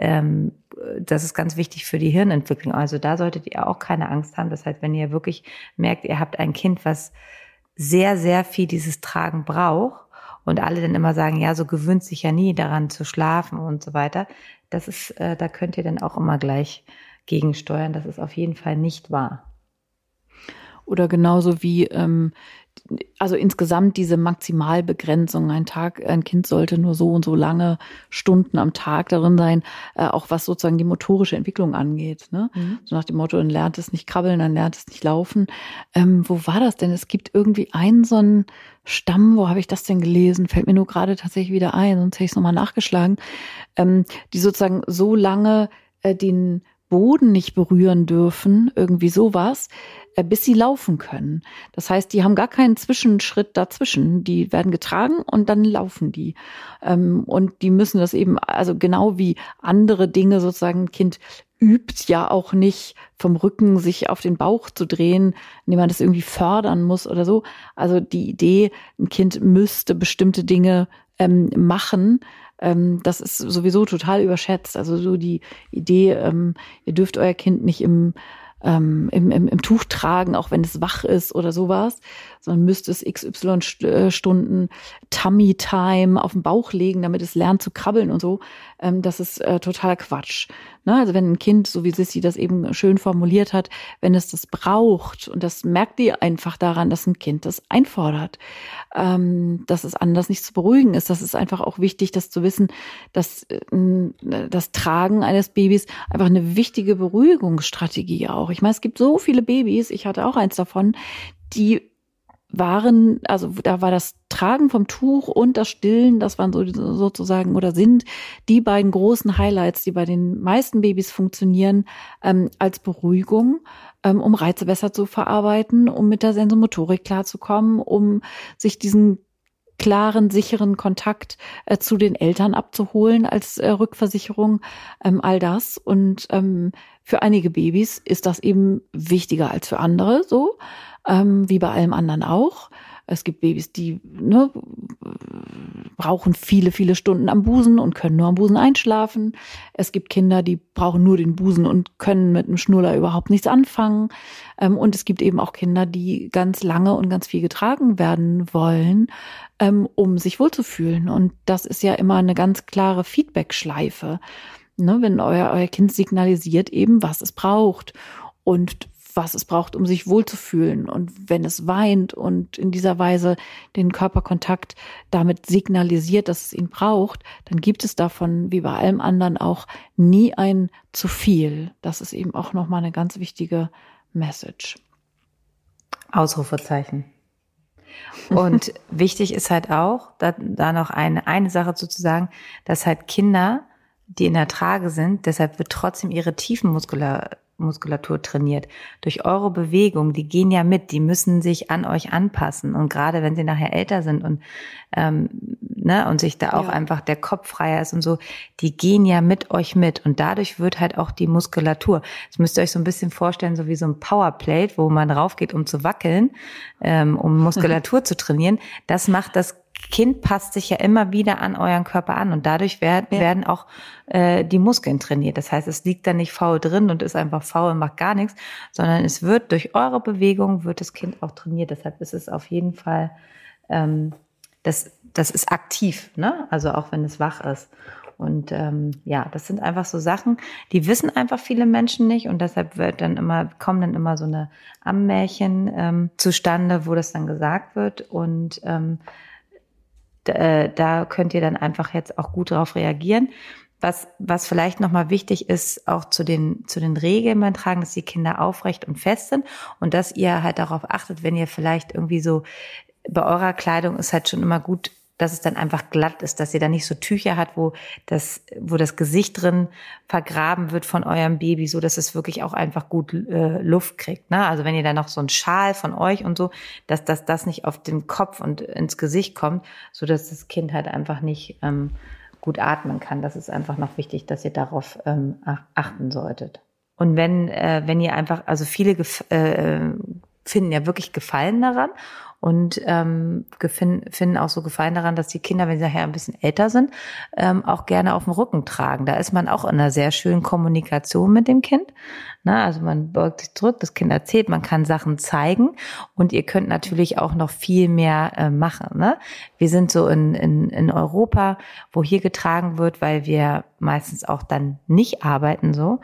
das ist ganz wichtig für die Hirnentwicklung. Also da solltet ihr auch keine Angst haben. Das heißt, wenn ihr wirklich merkt, ihr habt ein Kind, was sehr, sehr viel dieses Tragen braucht und alle dann immer sagen, ja, so gewöhnt sich ja nie daran zu schlafen und so weiter, das ist, da könnt ihr dann auch immer gleich gegensteuern. Das ist auf jeden Fall nicht wahr. Oder genauso wie, also insgesamt diese Maximalbegrenzung. Ein Kind sollte nur so und so lange Stunden am Tag darin sein, auch was sozusagen die motorische Entwicklung angeht. Ne? So nach dem Motto, dann lernt es nicht krabbeln, dann lernt es nicht laufen. Wo war das denn? Es gibt irgendwie einen so einen Stamm, wo habe ich das denn gelesen? Fällt mir nur gerade tatsächlich wieder ein, sonst hätte ich es nochmal nachgeschlagen. Die sozusagen so lange den Boden nicht berühren dürfen, irgendwie sowas, bis sie laufen können. Das heißt, die haben gar keinen Zwischenschritt dazwischen. Die werden getragen und dann laufen die. Und die müssen das eben, also genau wie andere Dinge sozusagen, ein Kind übt ja auch nicht vom Rücken sich auf den Bauch zu drehen, indem man das irgendwie fördern muss oder so. Also die Idee, ein Kind müsste bestimmte Dinge machen, das ist sowieso total überschätzt. Also so die Idee, ihr dürft euer Kind nicht im im Tuch tragen, auch wenn es wach ist oder sowas, sondern müsste es XY Stunden Tummy Time auf den Bauch legen, damit es lernt zu krabbeln und so. Das ist totaler Quatsch. Ne? Also wenn ein Kind, so wie Sissi das eben schön formuliert hat, wenn es das braucht, und das merkt ihr einfach daran, dass ein Kind das einfordert, dass es anders nicht zu beruhigen ist. Das ist einfach auch wichtig, das zu wissen, dass das Tragen eines Babys einfach eine wichtige Beruhigungsstrategie auch. Ich meine, es gibt so viele Babys, ich hatte auch eins davon, die waren, also da war das Tragen vom Tuch und das Stillen, das waren so sozusagen oder sind die beiden großen Highlights, die bei den meisten Babys funktionieren, als Beruhigung, um Reize besser zu verarbeiten, um mit der Sensomotorik klarzukommen, um sich diesen klaren, sicheren Kontakt zu den Eltern abzuholen als Rückversicherung, all das. Und für einige Babys ist das eben wichtiger als für andere, so wie bei allem anderen auch. Es gibt Babys, die brauchen viele, viele Stunden am Busen und können nur am Busen einschlafen. Es gibt Kinder, die brauchen nur den Busen und können mit einem Schnuller überhaupt nichts anfangen. Und es gibt eben auch Kinder, die ganz lange und ganz viel getragen werden wollen, um sich wohlzufühlen. Und das ist ja immer eine ganz klare Feedback-Schleife. Ne, wenn euer Kind signalisiert eben, was es braucht und was es braucht, um sich wohlzufühlen. Und wenn es weint und in dieser Weise den Körperkontakt damit signalisiert, dass es ihn braucht, dann gibt es davon, wie bei allem anderen auch, nie ein zu viel. Das ist eben auch nochmal eine ganz wichtige Message. Ausrufezeichen. Und wichtig ist halt auch, da noch eine Sache zu sagen, dass halt Kinder, die in der Trage sind, deshalb wird trotzdem ihre Tiefenmuskulatur trainiert. Durch eure Bewegung, die gehen ja mit, die müssen sich an euch anpassen. Und gerade wenn sie nachher älter sind und und sich da auch einfach der Kopf freier ist und so, die gehen ja mit euch mit. Und dadurch wird halt auch die Muskulatur. Das müsst ihr euch so ein bisschen vorstellen, so wie so ein Powerplate, wo man raufgeht, um zu wackeln, um Muskulatur zu trainieren. Das macht das Kind passt sich ja immer wieder an euren Körper an und dadurch werden auch die Muskeln trainiert. Das heißt, es liegt da nicht faul drin und ist einfach faul und macht gar nichts, sondern es wird durch eure Bewegung wird das Kind auch trainiert. Deshalb ist es auf jeden Fall, das ist aktiv, ne? Also auch wenn es wach ist. Und das sind einfach so Sachen, die wissen einfach viele Menschen nicht und deshalb kommen dann immer so eine Ammärchen zustande, wo das dann gesagt wird und da könnt ihr dann einfach jetzt auch gut drauf reagieren. Was vielleicht nochmal wichtig ist, auch zu den Regeln beim Tragen, dass die Kinder aufrecht und fest sind und dass ihr halt darauf achtet, wenn ihr vielleicht irgendwie so, bei eurer Kleidung ist halt schon immer gut, dass es dann einfach glatt ist, dass ihr da nicht so Tücher habt, wo das Gesicht drin vergraben wird von eurem Baby, so dass es wirklich auch einfach gut Luft kriegt. Ne? Also wenn ihr da noch so einen Schal von euch und so, dass das nicht auf den Kopf und ins Gesicht kommt, so dass das Kind halt einfach nicht gut atmen kann. Das ist einfach noch wichtig, dass ihr darauf achten solltet. Und wenn ihr einfach, also viele finden ja wirklich Gefallen daran und finden auch so Gefallen daran, dass die Kinder, wenn sie nachher ein bisschen älter sind, auch gerne auf dem Rücken tragen. Da ist man auch in einer sehr schönen Kommunikation mit dem Kind. Na, also man beugt sich zurück, das Kind erzählt, man kann Sachen zeigen und ihr könnt natürlich auch noch viel mehr machen. Ne? Wir sind so in Europa, wo hier getragen wird, weil wir meistens auch dann nicht arbeiten so.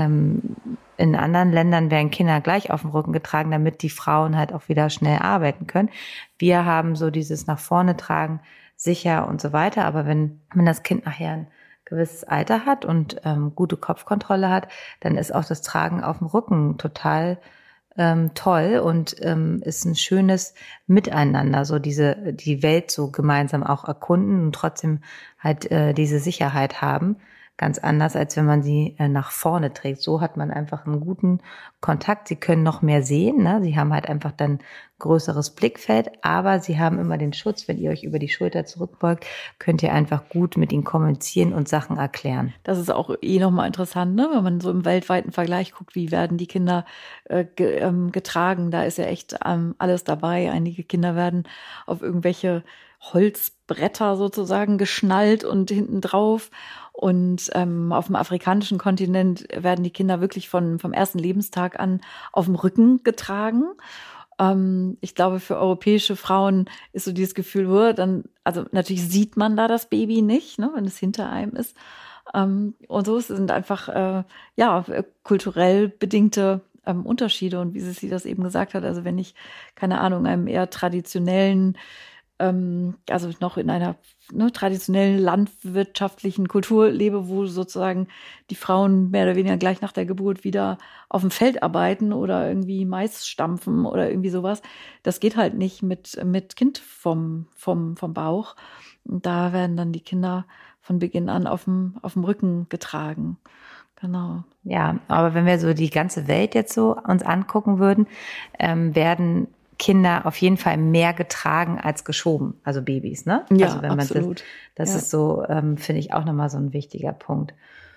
In anderen Ländern werden Kinder gleich auf dem Rücken getragen, damit die Frauen halt auch wieder schnell arbeiten können. Wir haben so dieses nach vorne tragen, sicher und so weiter. Aber wenn das Kind nachher ein gewisses Alter hat und gute Kopfkontrolle hat, dann ist auch das Tragen auf dem Rücken total toll und ist ein schönes Miteinander, so die Welt so gemeinsam auch erkunden und trotzdem halt diese Sicherheit haben. Ganz anders, als wenn man sie nach vorne trägt. So hat man einfach einen guten Kontakt. Sie können noch mehr sehen. Ne? Sie haben halt einfach dann größeres Blickfeld, aber sie haben immer den Schutz. Wenn ihr euch über die Schulter zurückbeugt, könnt ihr einfach gut mit ihnen kommunizieren und Sachen erklären. Das ist auch nochmal interessant, ne? Wenn man so im weltweiten Vergleich guckt, wie werden die Kinder getragen. Da ist ja echt alles dabei. Einige Kinder werden auf irgendwelche Holzbretter sozusagen geschnallt und hinten drauf. Und auf dem afrikanischen Kontinent werden die Kinder wirklich vom ersten Lebenstag an auf dem Rücken getragen. Ich glaube, für europäische Frauen ist so dieses Gefühl, also natürlich sieht man da das Baby nicht, ne, wenn es hinter einem ist. Und so sind einfach kulturell bedingte Unterschiede. Und wie sie das eben gesagt hat, also wenn ich, keine Ahnung, einem eher traditionellen, also noch in einer traditionellen landwirtschaftlichen Kultur lebe, wo sozusagen die Frauen mehr oder weniger gleich nach der Geburt wieder auf dem Feld arbeiten oder irgendwie Mais stampfen oder irgendwie sowas. Das geht halt nicht mit Kind vom Bauch. Und da werden dann die Kinder von Beginn an auf dem Rücken getragen. Genau. Ja, aber wenn wir so die ganze Welt jetzt so uns angucken würden, werden Kinder auf jeden Fall mehr getragen als geschoben, also Babys, ne? Ja, also wenn absolut. Man das ist so, finde ich auch nochmal so ein wichtiger Punkt.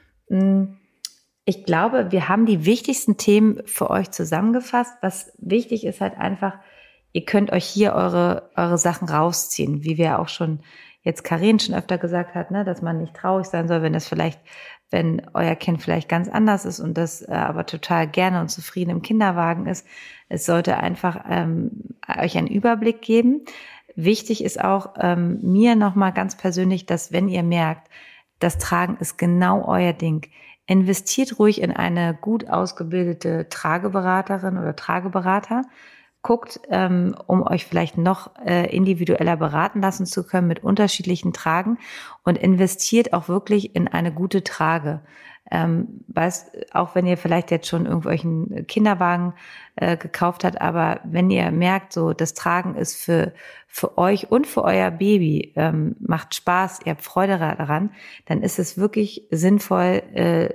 Ich glaube, wir haben die wichtigsten Themen für euch zusammengefasst. Was wichtig ist halt einfach, ihr könnt euch hier eure Sachen rausziehen, wie wir auch schon jetzt Karin schon öfter gesagt hat, ne, dass man nicht traurig sein soll, wenn euer Kind vielleicht ganz anders ist und das aber total gerne und zufrieden im Kinderwagen ist. Es sollte einfach euch einen Überblick geben. Wichtig ist auch mir nochmal ganz persönlich, dass wenn ihr merkt, das Tragen ist genau euer Ding, investiert ruhig in eine gut ausgebildete Trageberaterin oder Trageberater. Guckt, um euch vielleicht noch individueller beraten lassen zu können mit unterschiedlichen Tragen und investiert auch wirklich in eine gute Trage. Auch wenn ihr vielleicht jetzt schon irgendwelchen Kinderwagen gekauft habt, aber wenn ihr merkt, so das Tragen ist für euch und für euer Baby, macht Spaß, ihr habt Freude daran, dann ist es wirklich sinnvoll,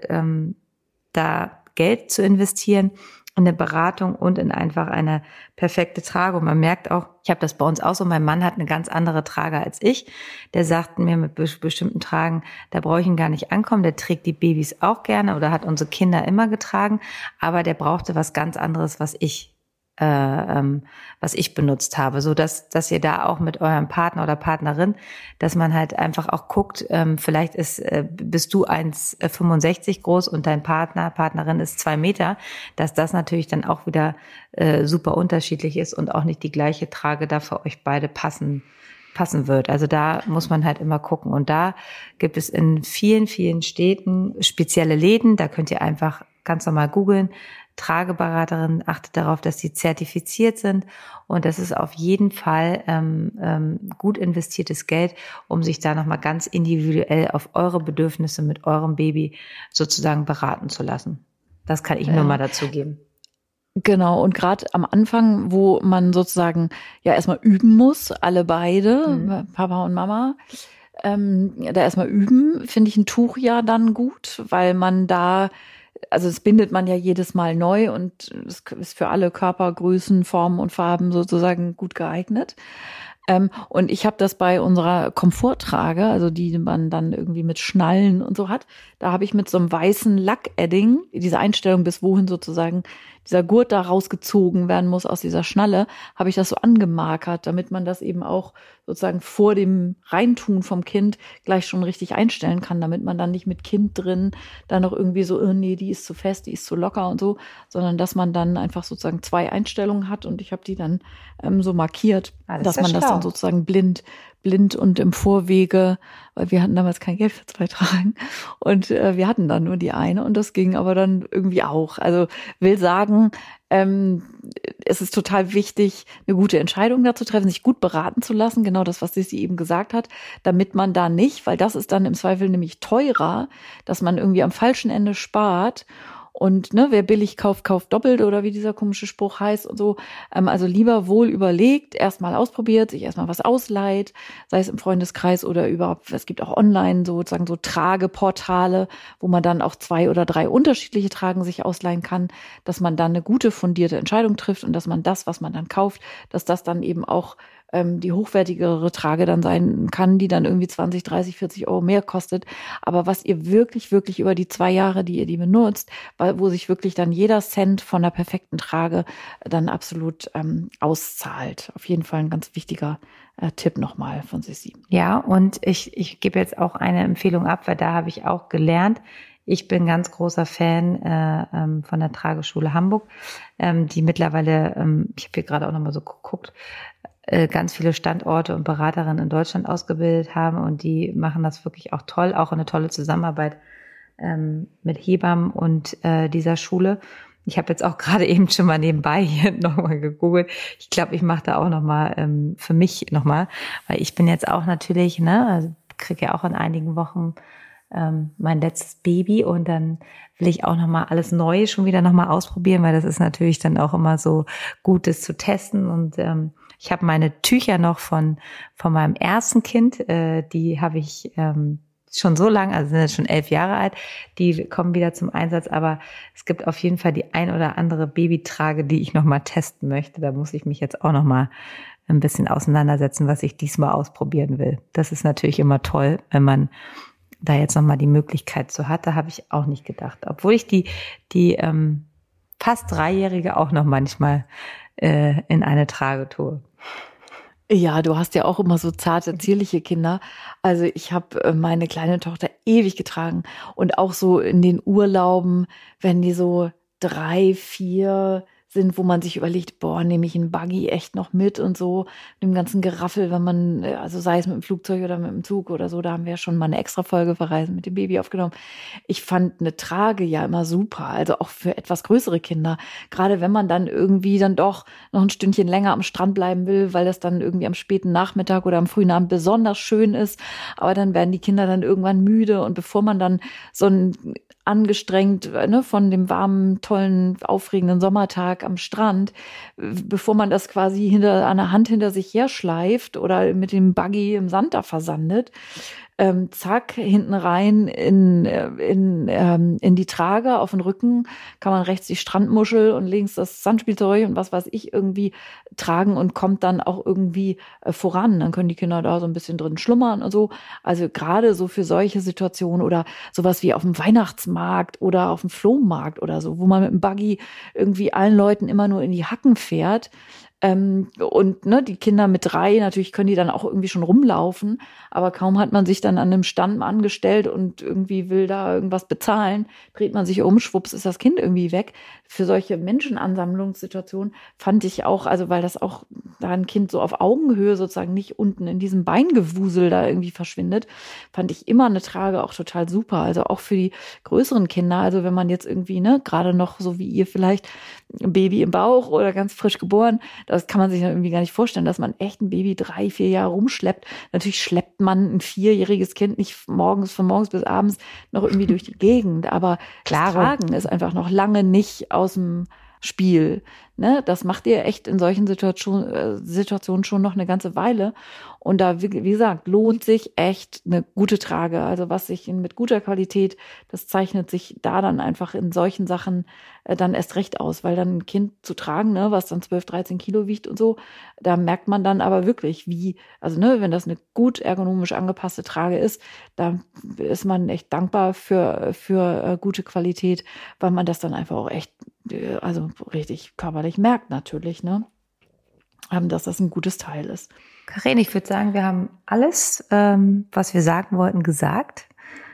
da Geld zu investieren in eine Beratung und in einfach eine perfekte Trage. Und man merkt auch, ich habe das bei uns auch so, mein Mann hat eine ganz andere Trage als ich. Der sagt mir mit bestimmten Tragen, da brauche ich ihn gar nicht ankommen. Der trägt die Babys auch gerne oder hat unsere Kinder immer getragen. Aber der brauchte was ganz anderes, was ich benutzt habe, so dass ihr da auch mit eurem Partner oder Partnerin, dass man halt einfach auch guckt, vielleicht bist du 1,65 groß und dein Partnerin ist 2 Meter, dass das natürlich dann auch wieder super unterschiedlich ist und auch nicht die gleiche Trage da für euch beide passen wird. Also da muss man halt immer gucken. Und da gibt es in vielen, vielen Städten spezielle Läden, da könnt ihr einfach ganz normal googeln, Trageberaterin, achtet darauf, dass sie zertifiziert sind und das ist auf jeden Fall gut investiertes Geld, um sich da nochmal ganz individuell auf eure Bedürfnisse mit eurem Baby sozusagen beraten zu lassen. Das kann ich nur mal dazu geben. Genau, und gerade am Anfang, wo man sozusagen ja erstmal üben muss, alle beide, Papa und Mama, da erstmal üben, finde ich ein Tuch ja dann gut, weil man da, also das bindet man ja jedes Mal neu und es ist für alle Körpergrößen, Formen und Farben sozusagen gut geeignet. Und ich habe das bei unserer Komforttrage, also die man dann irgendwie mit Schnallen und so hat, da habe ich mit so einem weißen Lackedding, diese Einstellung, bis wohin sozusagen dieser Gurt da rausgezogen werden muss aus dieser Schnalle, habe ich das so angemarkert, damit man das eben auch sozusagen vor dem Reintun vom Kind gleich schon richtig einstellen kann, damit man dann nicht mit Kind drin dann noch irgendwie so, nee, die ist zu fest, die ist zu locker und so, sondern dass man dann einfach sozusagen 2 Einstellungen hat und ich habe die dann so markiert, dass man das dann sozusagen blind und im Vorwege, weil wir hatten damals kein Geld für 2 Tragen und wir hatten dann nur die eine und das ging aber dann irgendwie auch. Also will sagen, es ist total wichtig, eine gute Entscheidung dazu treffen, sich gut beraten zu lassen, genau das, was Sissi eben gesagt hat, damit man da nicht, weil das ist dann im Zweifel nämlich teurer, dass man irgendwie am falschen Ende spart. Und wer billig kauft, kauft doppelt oder wie dieser komische Spruch heißt und so. Also lieber wohl überlegt, erstmal ausprobiert, sich erstmal was ausleiht, sei es im Freundeskreis oder überhaupt, es gibt auch online sozusagen so Trageportale, wo man dann auch 2 oder 3 unterschiedliche Tragen sich ausleihen kann, dass man dann eine gute, fundierte Entscheidung trifft und dass man das, was man dann kauft, dass das dann eben auch die hochwertigere Trage dann sein kann, die dann irgendwie 20, 30, 40 Euro mehr kostet. Aber was ihr wirklich, wirklich über die 2 Jahre, die ihr die benutzt, wo sich wirklich dann jeder Cent von der perfekten Trage dann absolut auszahlt. Auf jeden Fall ein ganz wichtiger Tipp nochmal von Sissi. Ja, und ich gebe jetzt auch eine Empfehlung ab, weil da habe ich auch gelernt. Ich bin ganz großer Fan von der Trageschule Hamburg, die mittlerweile, ich habe hier gerade auch nochmal so geguckt, ganz viele Standorte und Beraterinnen in Deutschland ausgebildet haben und die machen das wirklich auch toll, auch eine tolle Zusammenarbeit mit Hebammen und dieser Schule. Ich habe jetzt auch gerade eben schon mal nebenbei hier nochmal gegoogelt. Ich glaube, ich mache da auch nochmal für mich nochmal, weil ich bin jetzt auch natürlich, also kriege ja auch in einigen Wochen mein letztes Baby und dann will ich auch nochmal alles Neue schon wieder nochmal ausprobieren, weil das ist natürlich dann auch immer so gut, das zu testen und ich habe meine Tücher noch von meinem ersten Kind, die habe ich schon so lange, also sind jetzt schon 11 Jahre alt, die kommen wieder zum Einsatz, aber es gibt auf jeden Fall die ein oder andere Babytrage, die ich nochmal testen möchte. Da muss ich mich jetzt auch nochmal ein bisschen auseinandersetzen, was ich diesmal ausprobieren will. Das ist natürlich immer toll, wenn man da jetzt nochmal die Möglichkeit so hat. Da habe ich auch nicht gedacht, obwohl ich die fast 3-Jährige auch noch manchmal in eine Trage tue. Ja, du hast ja auch immer so zarte, zierliche Kinder. Also ich habe meine kleine Tochter ewig getragen und auch so in den Urlauben, wenn die so 3, 4 sind, wo man sich überlegt, nehme ich einen Buggy echt noch mit und so, dem ganzen Geraffel, wenn man, also sei es mit dem Flugzeug oder mit dem Zug oder so, da haben wir ja schon mal eine extra Folge Verreisen mit dem Baby aufgenommen. Ich fand eine Trage ja immer super, also auch für etwas größere Kinder, gerade wenn man dann irgendwie dann doch noch ein Stündchen länger am Strand bleiben will, weil das dann irgendwie am späten Nachmittag oder am frühen Abend besonders schön ist, aber dann werden die Kinder dann irgendwann müde und bevor man dann so ein angestrengt von dem warmen, tollen, aufregenden Sommertag am Strand, bevor man das quasi an der Hand hinter sich herschleift oder mit dem Buggy im Sand da versandet, zack, hinten rein in die Trage, auf den Rücken kann man rechts die Strandmuschel und links das Sandspielzeug und was weiß ich irgendwie tragen und kommt dann auch irgendwie voran. Dann können die Kinder da so ein bisschen drin schlummern und so. Also gerade so für solche Situationen oder sowas wie auf dem Weihnachtsmarkt oder auf dem Flohmarkt oder so, wo man mit dem Buggy irgendwie allen Leuten immer nur in die Hacken fährt. Und die Kinder mit 3, natürlich können die dann auch irgendwie schon rumlaufen, aber kaum hat man sich dann an einem Stand angestellt und irgendwie will da irgendwas bezahlen, dreht man sich um, schwupps ist das Kind irgendwie weg. Für solche Menschenansammlungssituationen fand ich auch, also weil das auch da ein Kind so auf Augenhöhe sozusagen nicht unten in diesem Beingewusel da irgendwie verschwindet, fand ich immer eine Trage auch total super, also auch für die größeren Kinder, also wenn man jetzt irgendwie, gerade noch so wie ihr vielleicht ein Baby im Bauch oder ganz frisch geboren, das kann man sich irgendwie gar nicht vorstellen, dass man echt ein Baby 3, 4 Jahre rumschleppt. Natürlich schleppt man ein 4-jähriges Kind nicht von morgens bis abends noch irgendwie durch die Gegend. Aber das Tragen ist einfach noch lange nicht aus dem Spiel. Das macht ihr echt in solchen Situationen schon noch eine ganze Weile. Und da, wie gesagt, lohnt sich echt eine gute Trage. Also was sich mit guter Qualität, das zeichnet sich da dann einfach in solchen Sachen dann erst recht aus. Weil dann ein Kind zu tragen, was dann 12, 13 Kilo wiegt und so, da merkt man dann aber wirklich, wenn das eine gut ergonomisch angepasste Trage ist, da ist man echt dankbar für gute Qualität, weil man das dann einfach auch echt, also richtig körperlich merkt natürlich, dass das ein gutes Teil ist. Karin, ich würde sagen, wir haben alles, was wir sagen wollten, gesagt.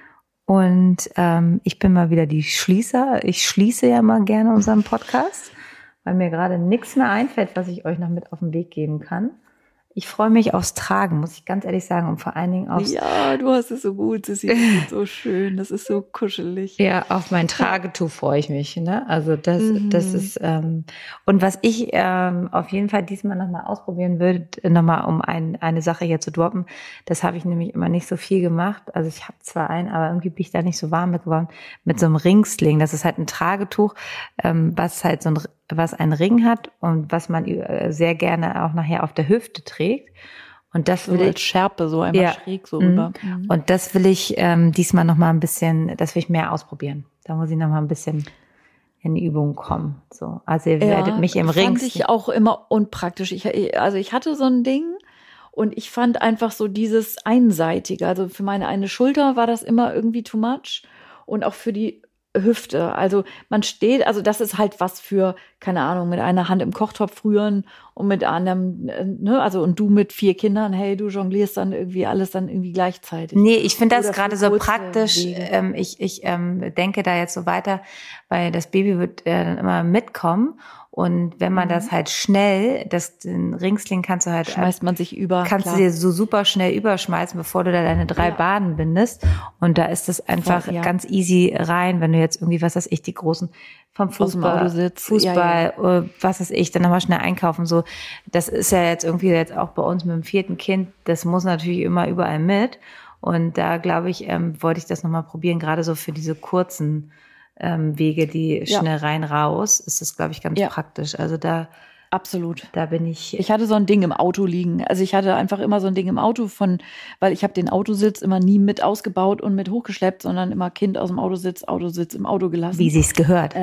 Und ich bin mal wieder die Schließer. Ich schließe ja mal gerne unseren Podcast, weil mir gerade nichts mehr einfällt, was ich euch noch mit auf den Weg geben kann. Ich freue mich aufs Tragen, muss ich ganz ehrlich sagen, und vor allen Dingen aufs... Ja, du hast es so gut, das ist so schön, das ist so kuschelig. Ja, auf mein Tragetuch freue ich mich, Also das ist... und was ich auf jeden Fall diesmal nochmal ausprobieren würde, nochmal um eine Sache hier zu droppen, das habe ich nämlich immer nicht so viel gemacht. Also ich habe zwar einen, aber irgendwie bin ich da nicht so warm mit geworden, mit so einem Ringsling. Das ist halt ein Tragetuch, was halt was einen Ring hat und was man sehr gerne auch nachher auf der Hüfte trägt. Und das will ich als Schärpe so einmal schräg so rüber. Und das will ich diesmal noch mal ein bisschen, das will ich mehr ausprobieren. Da muss ich noch mal ein bisschen in die Übung kommen. So, also ihr werdet mich im Ring. Fand ich auch immer unpraktisch. Ich hatte so ein Ding, Und ich fand einfach so dieses Einseitige, also für meine eine Schulter war das immer irgendwie too much und auch für die Hüfte. Also man steht, also das ist halt was für, keine Ahnung, mit einer Hand im Kochtopf rühren und mit anderem, ne, also und du mit 4 Kindern, hey, du jonglierst dann irgendwie alles dann irgendwie gleichzeitig. Nee, ich finde das gerade so praktisch. Ich denke da jetzt so weiter, weil das Baby wird dann immer mitkommen. Und wenn man das halt schnell, den Ringsling kannst du halt schmeißt man sich über, kannst du dir so super schnell überschmeißen, bevor du da deine 3 Baden bindest. Und da ist das einfach ganz easy rein, wenn du jetzt irgendwie, was weiß ich, die großen vom Fußball, was weiß ich, dann nochmal schnell einkaufen. So, das ist ja jetzt irgendwie jetzt auch bei uns mit dem 4. Kind, das muss natürlich immer überall mit. Und da glaube ich, wollte ich das nochmal probieren, gerade so für diese kurzen Wege, die schnell rein raus, ist das, glaube ich, ganz praktisch. Also da absolut. Da bin ich. Ich hatte so ein Ding im Auto liegen. Also ich hatte einfach immer so ein Ding im Auto weil ich habe den Autositz immer nie mit ausgebaut und mit hochgeschleppt, sondern immer Kind aus dem Autositz im Auto gelassen. Wie sich's gehört.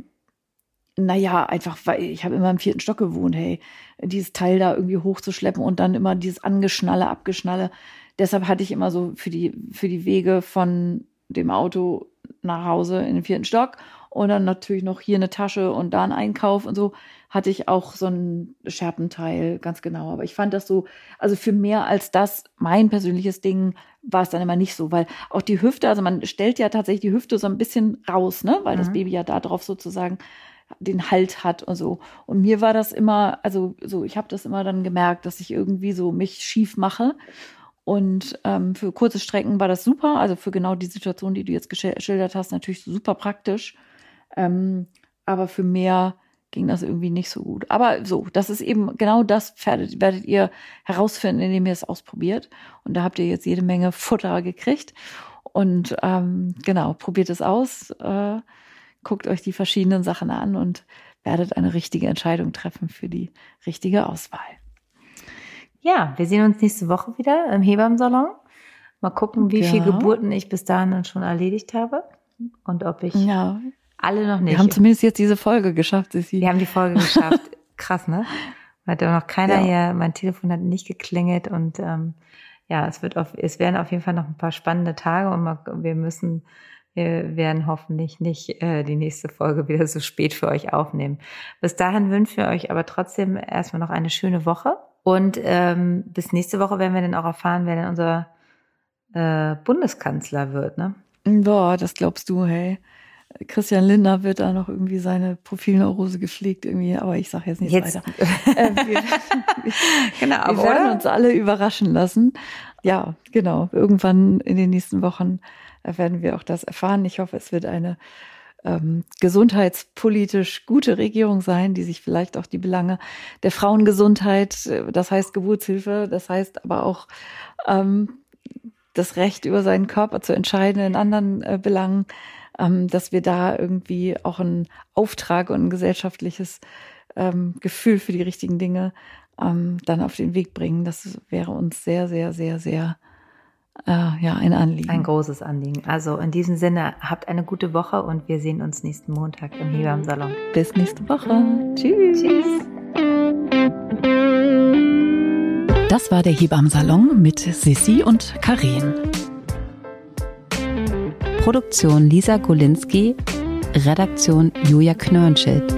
Naja, einfach, weil ich habe immer im 4. Stock gewohnt, hey, dieses Teil da irgendwie hochzuschleppen und dann immer dieses Abgeschnalle. Deshalb hatte ich immer so für die Wege von dem Auto nach Hause in den 4. Stock und dann natürlich noch hier eine Tasche und da einen Einkauf und so, hatte ich auch so ein Scherpenteil, ganz genau. Aber ich fand das so, also für mehr als das, mein persönliches Ding, war es dann immer nicht so, weil auch die Hüfte, also man stellt ja tatsächlich die Hüfte so ein bisschen raus, ne, weil das Baby ja da drauf sozusagen den Halt hat und so. Und mir war das immer, also so, ich habe das immer dann gemerkt, dass ich irgendwie so mich schief mache. Und für kurze Strecken war das super, also für genau die Situation, die du jetzt geschildert hast, natürlich super praktisch. Aber für mehr ging das irgendwie nicht so gut. Aber so, das ist eben genau das, werdet ihr herausfinden, indem ihr es ausprobiert. Und da habt ihr jetzt jede Menge Futter gekriegt. Und genau, probiert es aus, guckt euch die verschiedenen Sachen an und werdet eine richtige Entscheidung treffen für die richtige Auswahl. Ja, wir sehen uns nächste Woche wieder im Hebammensalon. Mal gucken, wie viele Geburten ich bis dahin dann schon erledigt habe und ob ich alle noch nicht. Wir haben zumindest jetzt diese Folge geschafft, Sissi. Wir haben die Folge geschafft. Krass, ne? Hat ja noch keiner hier, mein Telefon hat nicht geklingelt und es werden auf jeden Fall noch ein paar spannende Tage und wir werden hoffentlich nicht die nächste Folge wieder so spät für euch aufnehmen. Bis dahin wünschen wir euch aber trotzdem erstmal noch eine schöne Woche. Und bis nächste Woche werden wir dann auch erfahren, wer denn unser Bundeskanzler wird, ne? Boah, das glaubst du, hey. Christian Lindner wird da noch irgendwie seine Profilneurose gepflegt irgendwie, aber ich sage jetzt nichts weiter. Wir werden uns alle überraschen lassen. Ja, genau. Irgendwann in den nächsten Wochen werden wir auch das erfahren. Ich hoffe, es wird eine gesundheitspolitisch gute Regierung sein, die sich vielleicht auch die Belange der Frauengesundheit, das heißt Geburtshilfe, das heißt aber auch das Recht über seinen Körper zu entscheiden in anderen Belangen, dass wir da irgendwie auch einen Auftrag und ein gesellschaftliches Gefühl für die richtigen Dinge dann auf den Weg bringen. Das wäre uns sehr, sehr, sehr, sehr ein Anliegen. Ein großes Anliegen. Also in diesem Sinne, habt eine gute Woche und wir sehen uns nächsten Montag im Hebammensalon. Bis nächste Woche. Tschüss. Das war der Hebammensalon mit Sissi und Karin. Produktion Lisa Golinski, Redaktion Julia Knörnschild.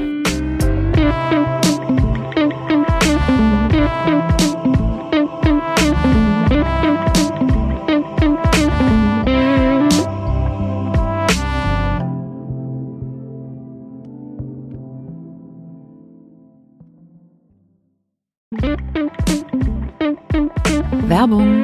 Werbung.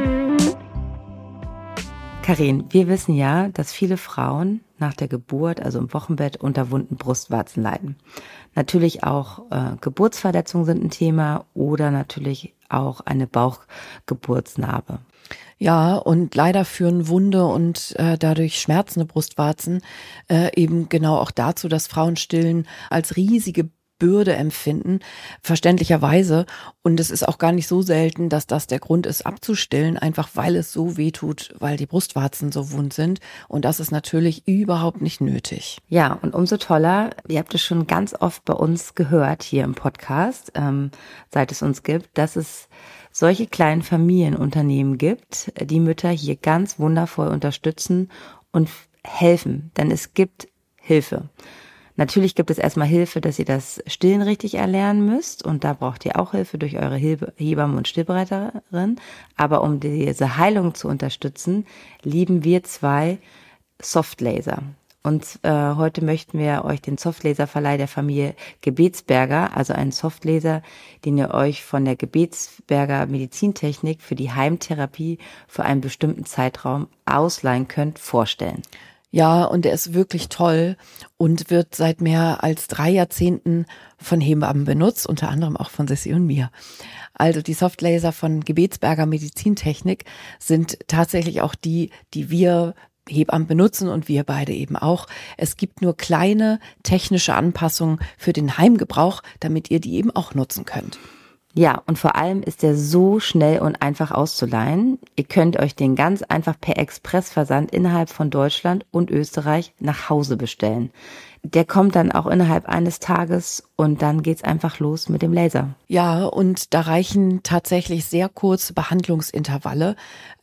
Karin, wir wissen ja, dass viele Frauen nach der Geburt, also im Wochenbett, unter wunden Brustwarzen leiden. Natürlich auch Geburtsverletzungen sind ein Thema oder natürlich auch eine Bauchgeburtsnarbe. Ja, und leider führen wunde und dadurch schmerzende Brustwarzen eben genau auch dazu, dass Frauenstillen als riesige Bürde empfinden, verständlicherweise. Und es ist auch gar nicht so selten, dass das der Grund ist, abzustillen, einfach weil es so weh tut, weil die Brustwarzen so wund sind. Und das ist natürlich überhaupt nicht nötig. Ja, und umso toller, ihr habt es schon ganz oft bei uns gehört hier im Podcast, seit es uns gibt, dass es solche kleinen Familienunternehmen gibt, die Mütter hier ganz wundervoll unterstützen und helfen, denn es gibt Hilfe. Natürlich gibt es erstmal Hilfe, dass ihr das Stillen richtig erlernen müsst und da braucht ihr auch Hilfe durch eure Hebamme und Stillberaterin. Aber um diese Heilung zu unterstützen, lieben wir 2 Softlaser. Und heute möchten wir euch den Softlaser-Verleih der Familie Gebetsberger, also einen Softlaser, den ihr euch von der Gebetsberger Medizintechnik für die Heimtherapie für einen bestimmten Zeitraum ausleihen könnt, vorstellen. Ja, und er ist wirklich toll und wird seit mehr als 3 Jahrzehnten von Hebammen benutzt, unter anderem auch von Sissi und mir. Also die Softlaser von Gebetsberger Medizintechnik sind tatsächlich auch die wir Hebammen benutzen und wir beide eben auch. Es gibt nur kleine technische Anpassungen für den Heimgebrauch, damit ihr die eben auch nutzen könnt. Ja, und vor allem ist der so schnell und einfach auszuleihen. Ihr könnt euch den ganz einfach per Expressversand innerhalb von Deutschland und Österreich nach Hause bestellen. Der kommt dann auch innerhalb eines Tages und dann geht's einfach los mit dem Laser. Ja, und da reichen tatsächlich sehr kurze Behandlungsintervalle.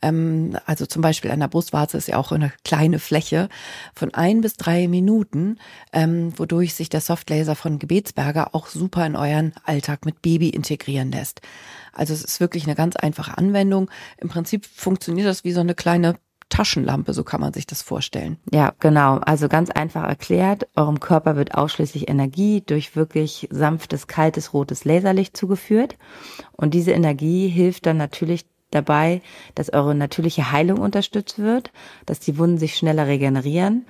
Also zum Beispiel an der Brustwarze ist ja auch eine kleine Fläche von 1 bis 3 Minuten, wodurch sich der Softlaser von Gebetsberger auch super in euren Alltag mit Baby integrieren lässt. Also es ist wirklich eine ganz einfache Anwendung. Im Prinzip funktioniert das wie so eine kleine Taschenlampe, so kann man sich das vorstellen. Ja, genau. Also ganz einfach erklärt, eurem Körper wird ausschließlich Energie durch wirklich sanftes, kaltes, rotes Laserlicht zugeführt. Und diese Energie hilft dann natürlich dabei, dass eure natürliche Heilung unterstützt wird, dass die Wunden sich schneller regenerieren.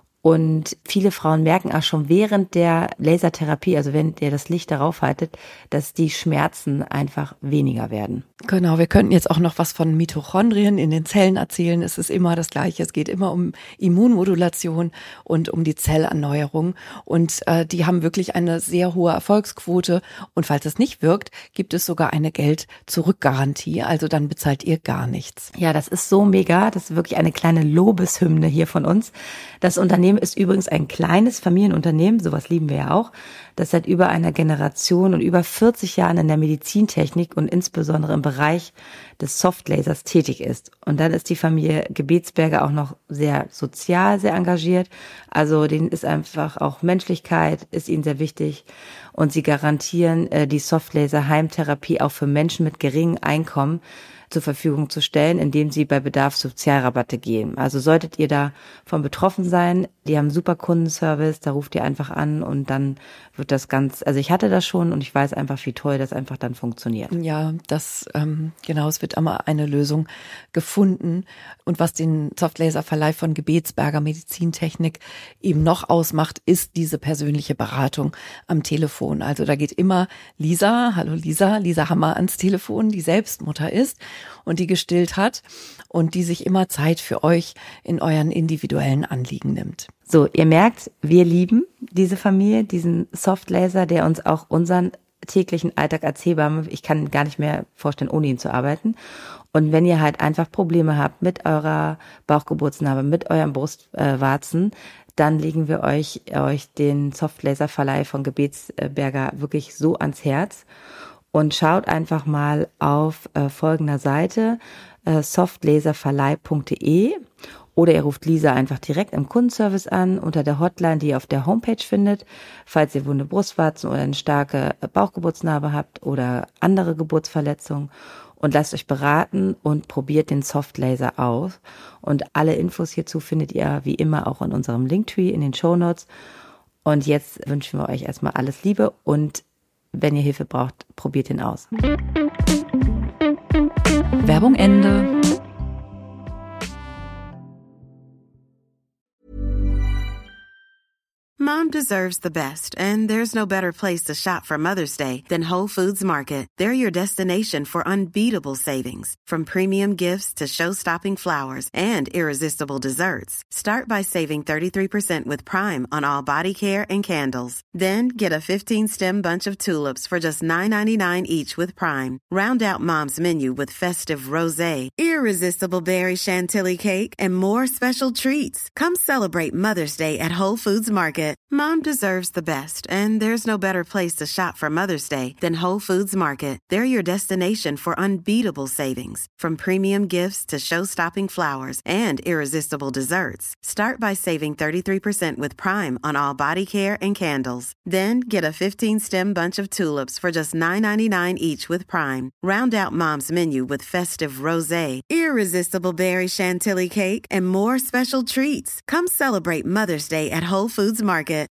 Und viele Frauen merken auch schon während der Lasertherapie, also wenn ihr das Licht darauf haltet, dass die Schmerzen einfach weniger werden. Genau, wir könnten jetzt auch noch was von Mitochondrien in den Zellen erzählen. Es ist immer das Gleiche. Es geht immer um Immunmodulation und um die Zellerneuerung. Und die haben wirklich eine sehr hohe Erfolgsquote. Und falls es nicht wirkt, gibt es sogar eine Geld-Zurück-Garantie. Also dann bezahlt ihr gar nichts. Ja, das ist so mega. Das ist wirklich eine kleine Lobeshymne hier von uns. Das Unternehmen ist übrigens ein kleines Familienunternehmen, sowas lieben wir ja auch, das seit über einer Generation und über 40 Jahren in der Medizintechnik und insbesondere im Bereich des Softlasers tätig ist. Und dann ist die Familie Gebetsberger auch noch sehr sozial, sehr engagiert. Also denen ist einfach auch Menschlichkeit, ist ihnen sehr wichtig. Und sie garantieren die Softlaser-Heimtherapie auch für Menschen mit geringem Einkommen zur Verfügung zu stellen, indem sie bei Bedarf Sozialrabatte geben. Also solltet ihr davon betroffen sein, die haben super Kundenservice, da ruft ihr einfach an und dann wird das also ich hatte das schon und ich weiß einfach, wie toll das einfach dann funktioniert. Ja, genau, es wird immer eine Lösung gefunden. Und was den Softlaser-Verleih von Gebetsberger Medizintechnik eben noch ausmacht, ist diese persönliche Beratung am Telefon. Also da geht immer Lisa Hammer ans Telefon, die selbst Mutter ist und die gestillt hat und die sich immer Zeit für euch in euren individuellen Anliegen nimmt. So, ihr merkt, wir lieben diese Familie, diesen Softlaser, der uns auch unseren täglichen Alltag als Hebamme, ich kann gar nicht mehr vorstellen, ohne ihn zu arbeiten. Und wenn ihr halt einfach Probleme habt mit eurer Bauchgeburtsnarbe, mit euren Brustwarzen, dann legen wir euch den Softlaser-Verleih von Gebetsberger wirklich so ans Herz. Und schaut einfach mal auf folgender Seite, softlaserverleih.de, oder ihr ruft Lisa einfach direkt im Kundenservice an, unter der Hotline, die ihr auf der Homepage findet, falls ihr wunde Brustwarzen oder eine starke Bauchgeburtsnarbe habt oder andere Geburtsverletzungen. Und lasst euch beraten und probiert den Softlaser aus. Und alle Infos hierzu findet ihr wie immer auch in unserem Linktree in den Shownotes. Und jetzt wünschen wir euch erstmal alles Liebe und wenn ihr Hilfe braucht, probiert ihn aus. Werbung Ende. Mom deserves the best, and there's no better place to shop for Mother's Day than Whole Foods Market. They're your destination for unbeatable savings, from premium gifts to show-stopping flowers and irresistible desserts. Start by saving 33% with Prime on all body care and candles. Then get a 15-stem bunch of tulips for just $9.99 each with Prime. Round out Mom's menu with festive rosé, irresistible berry chantilly cake, and more special treats. Come celebrate Mother's Day at Whole Foods Market. Mom deserves the best, and there's no better place to shop for Mother's Day than Whole Foods Market. They're your destination for unbeatable savings, from premium gifts to show-stopping flowers and irresistible desserts. Start by saving 33% with Prime on all body care and candles. Then get a 15-stem bunch of tulips for just $9.99 each with Prime. Round out Mom's menu with festive rosé, irresistible berry chantilly cake, and more special treats. Come celebrate Mother's Day at Whole Foods Market.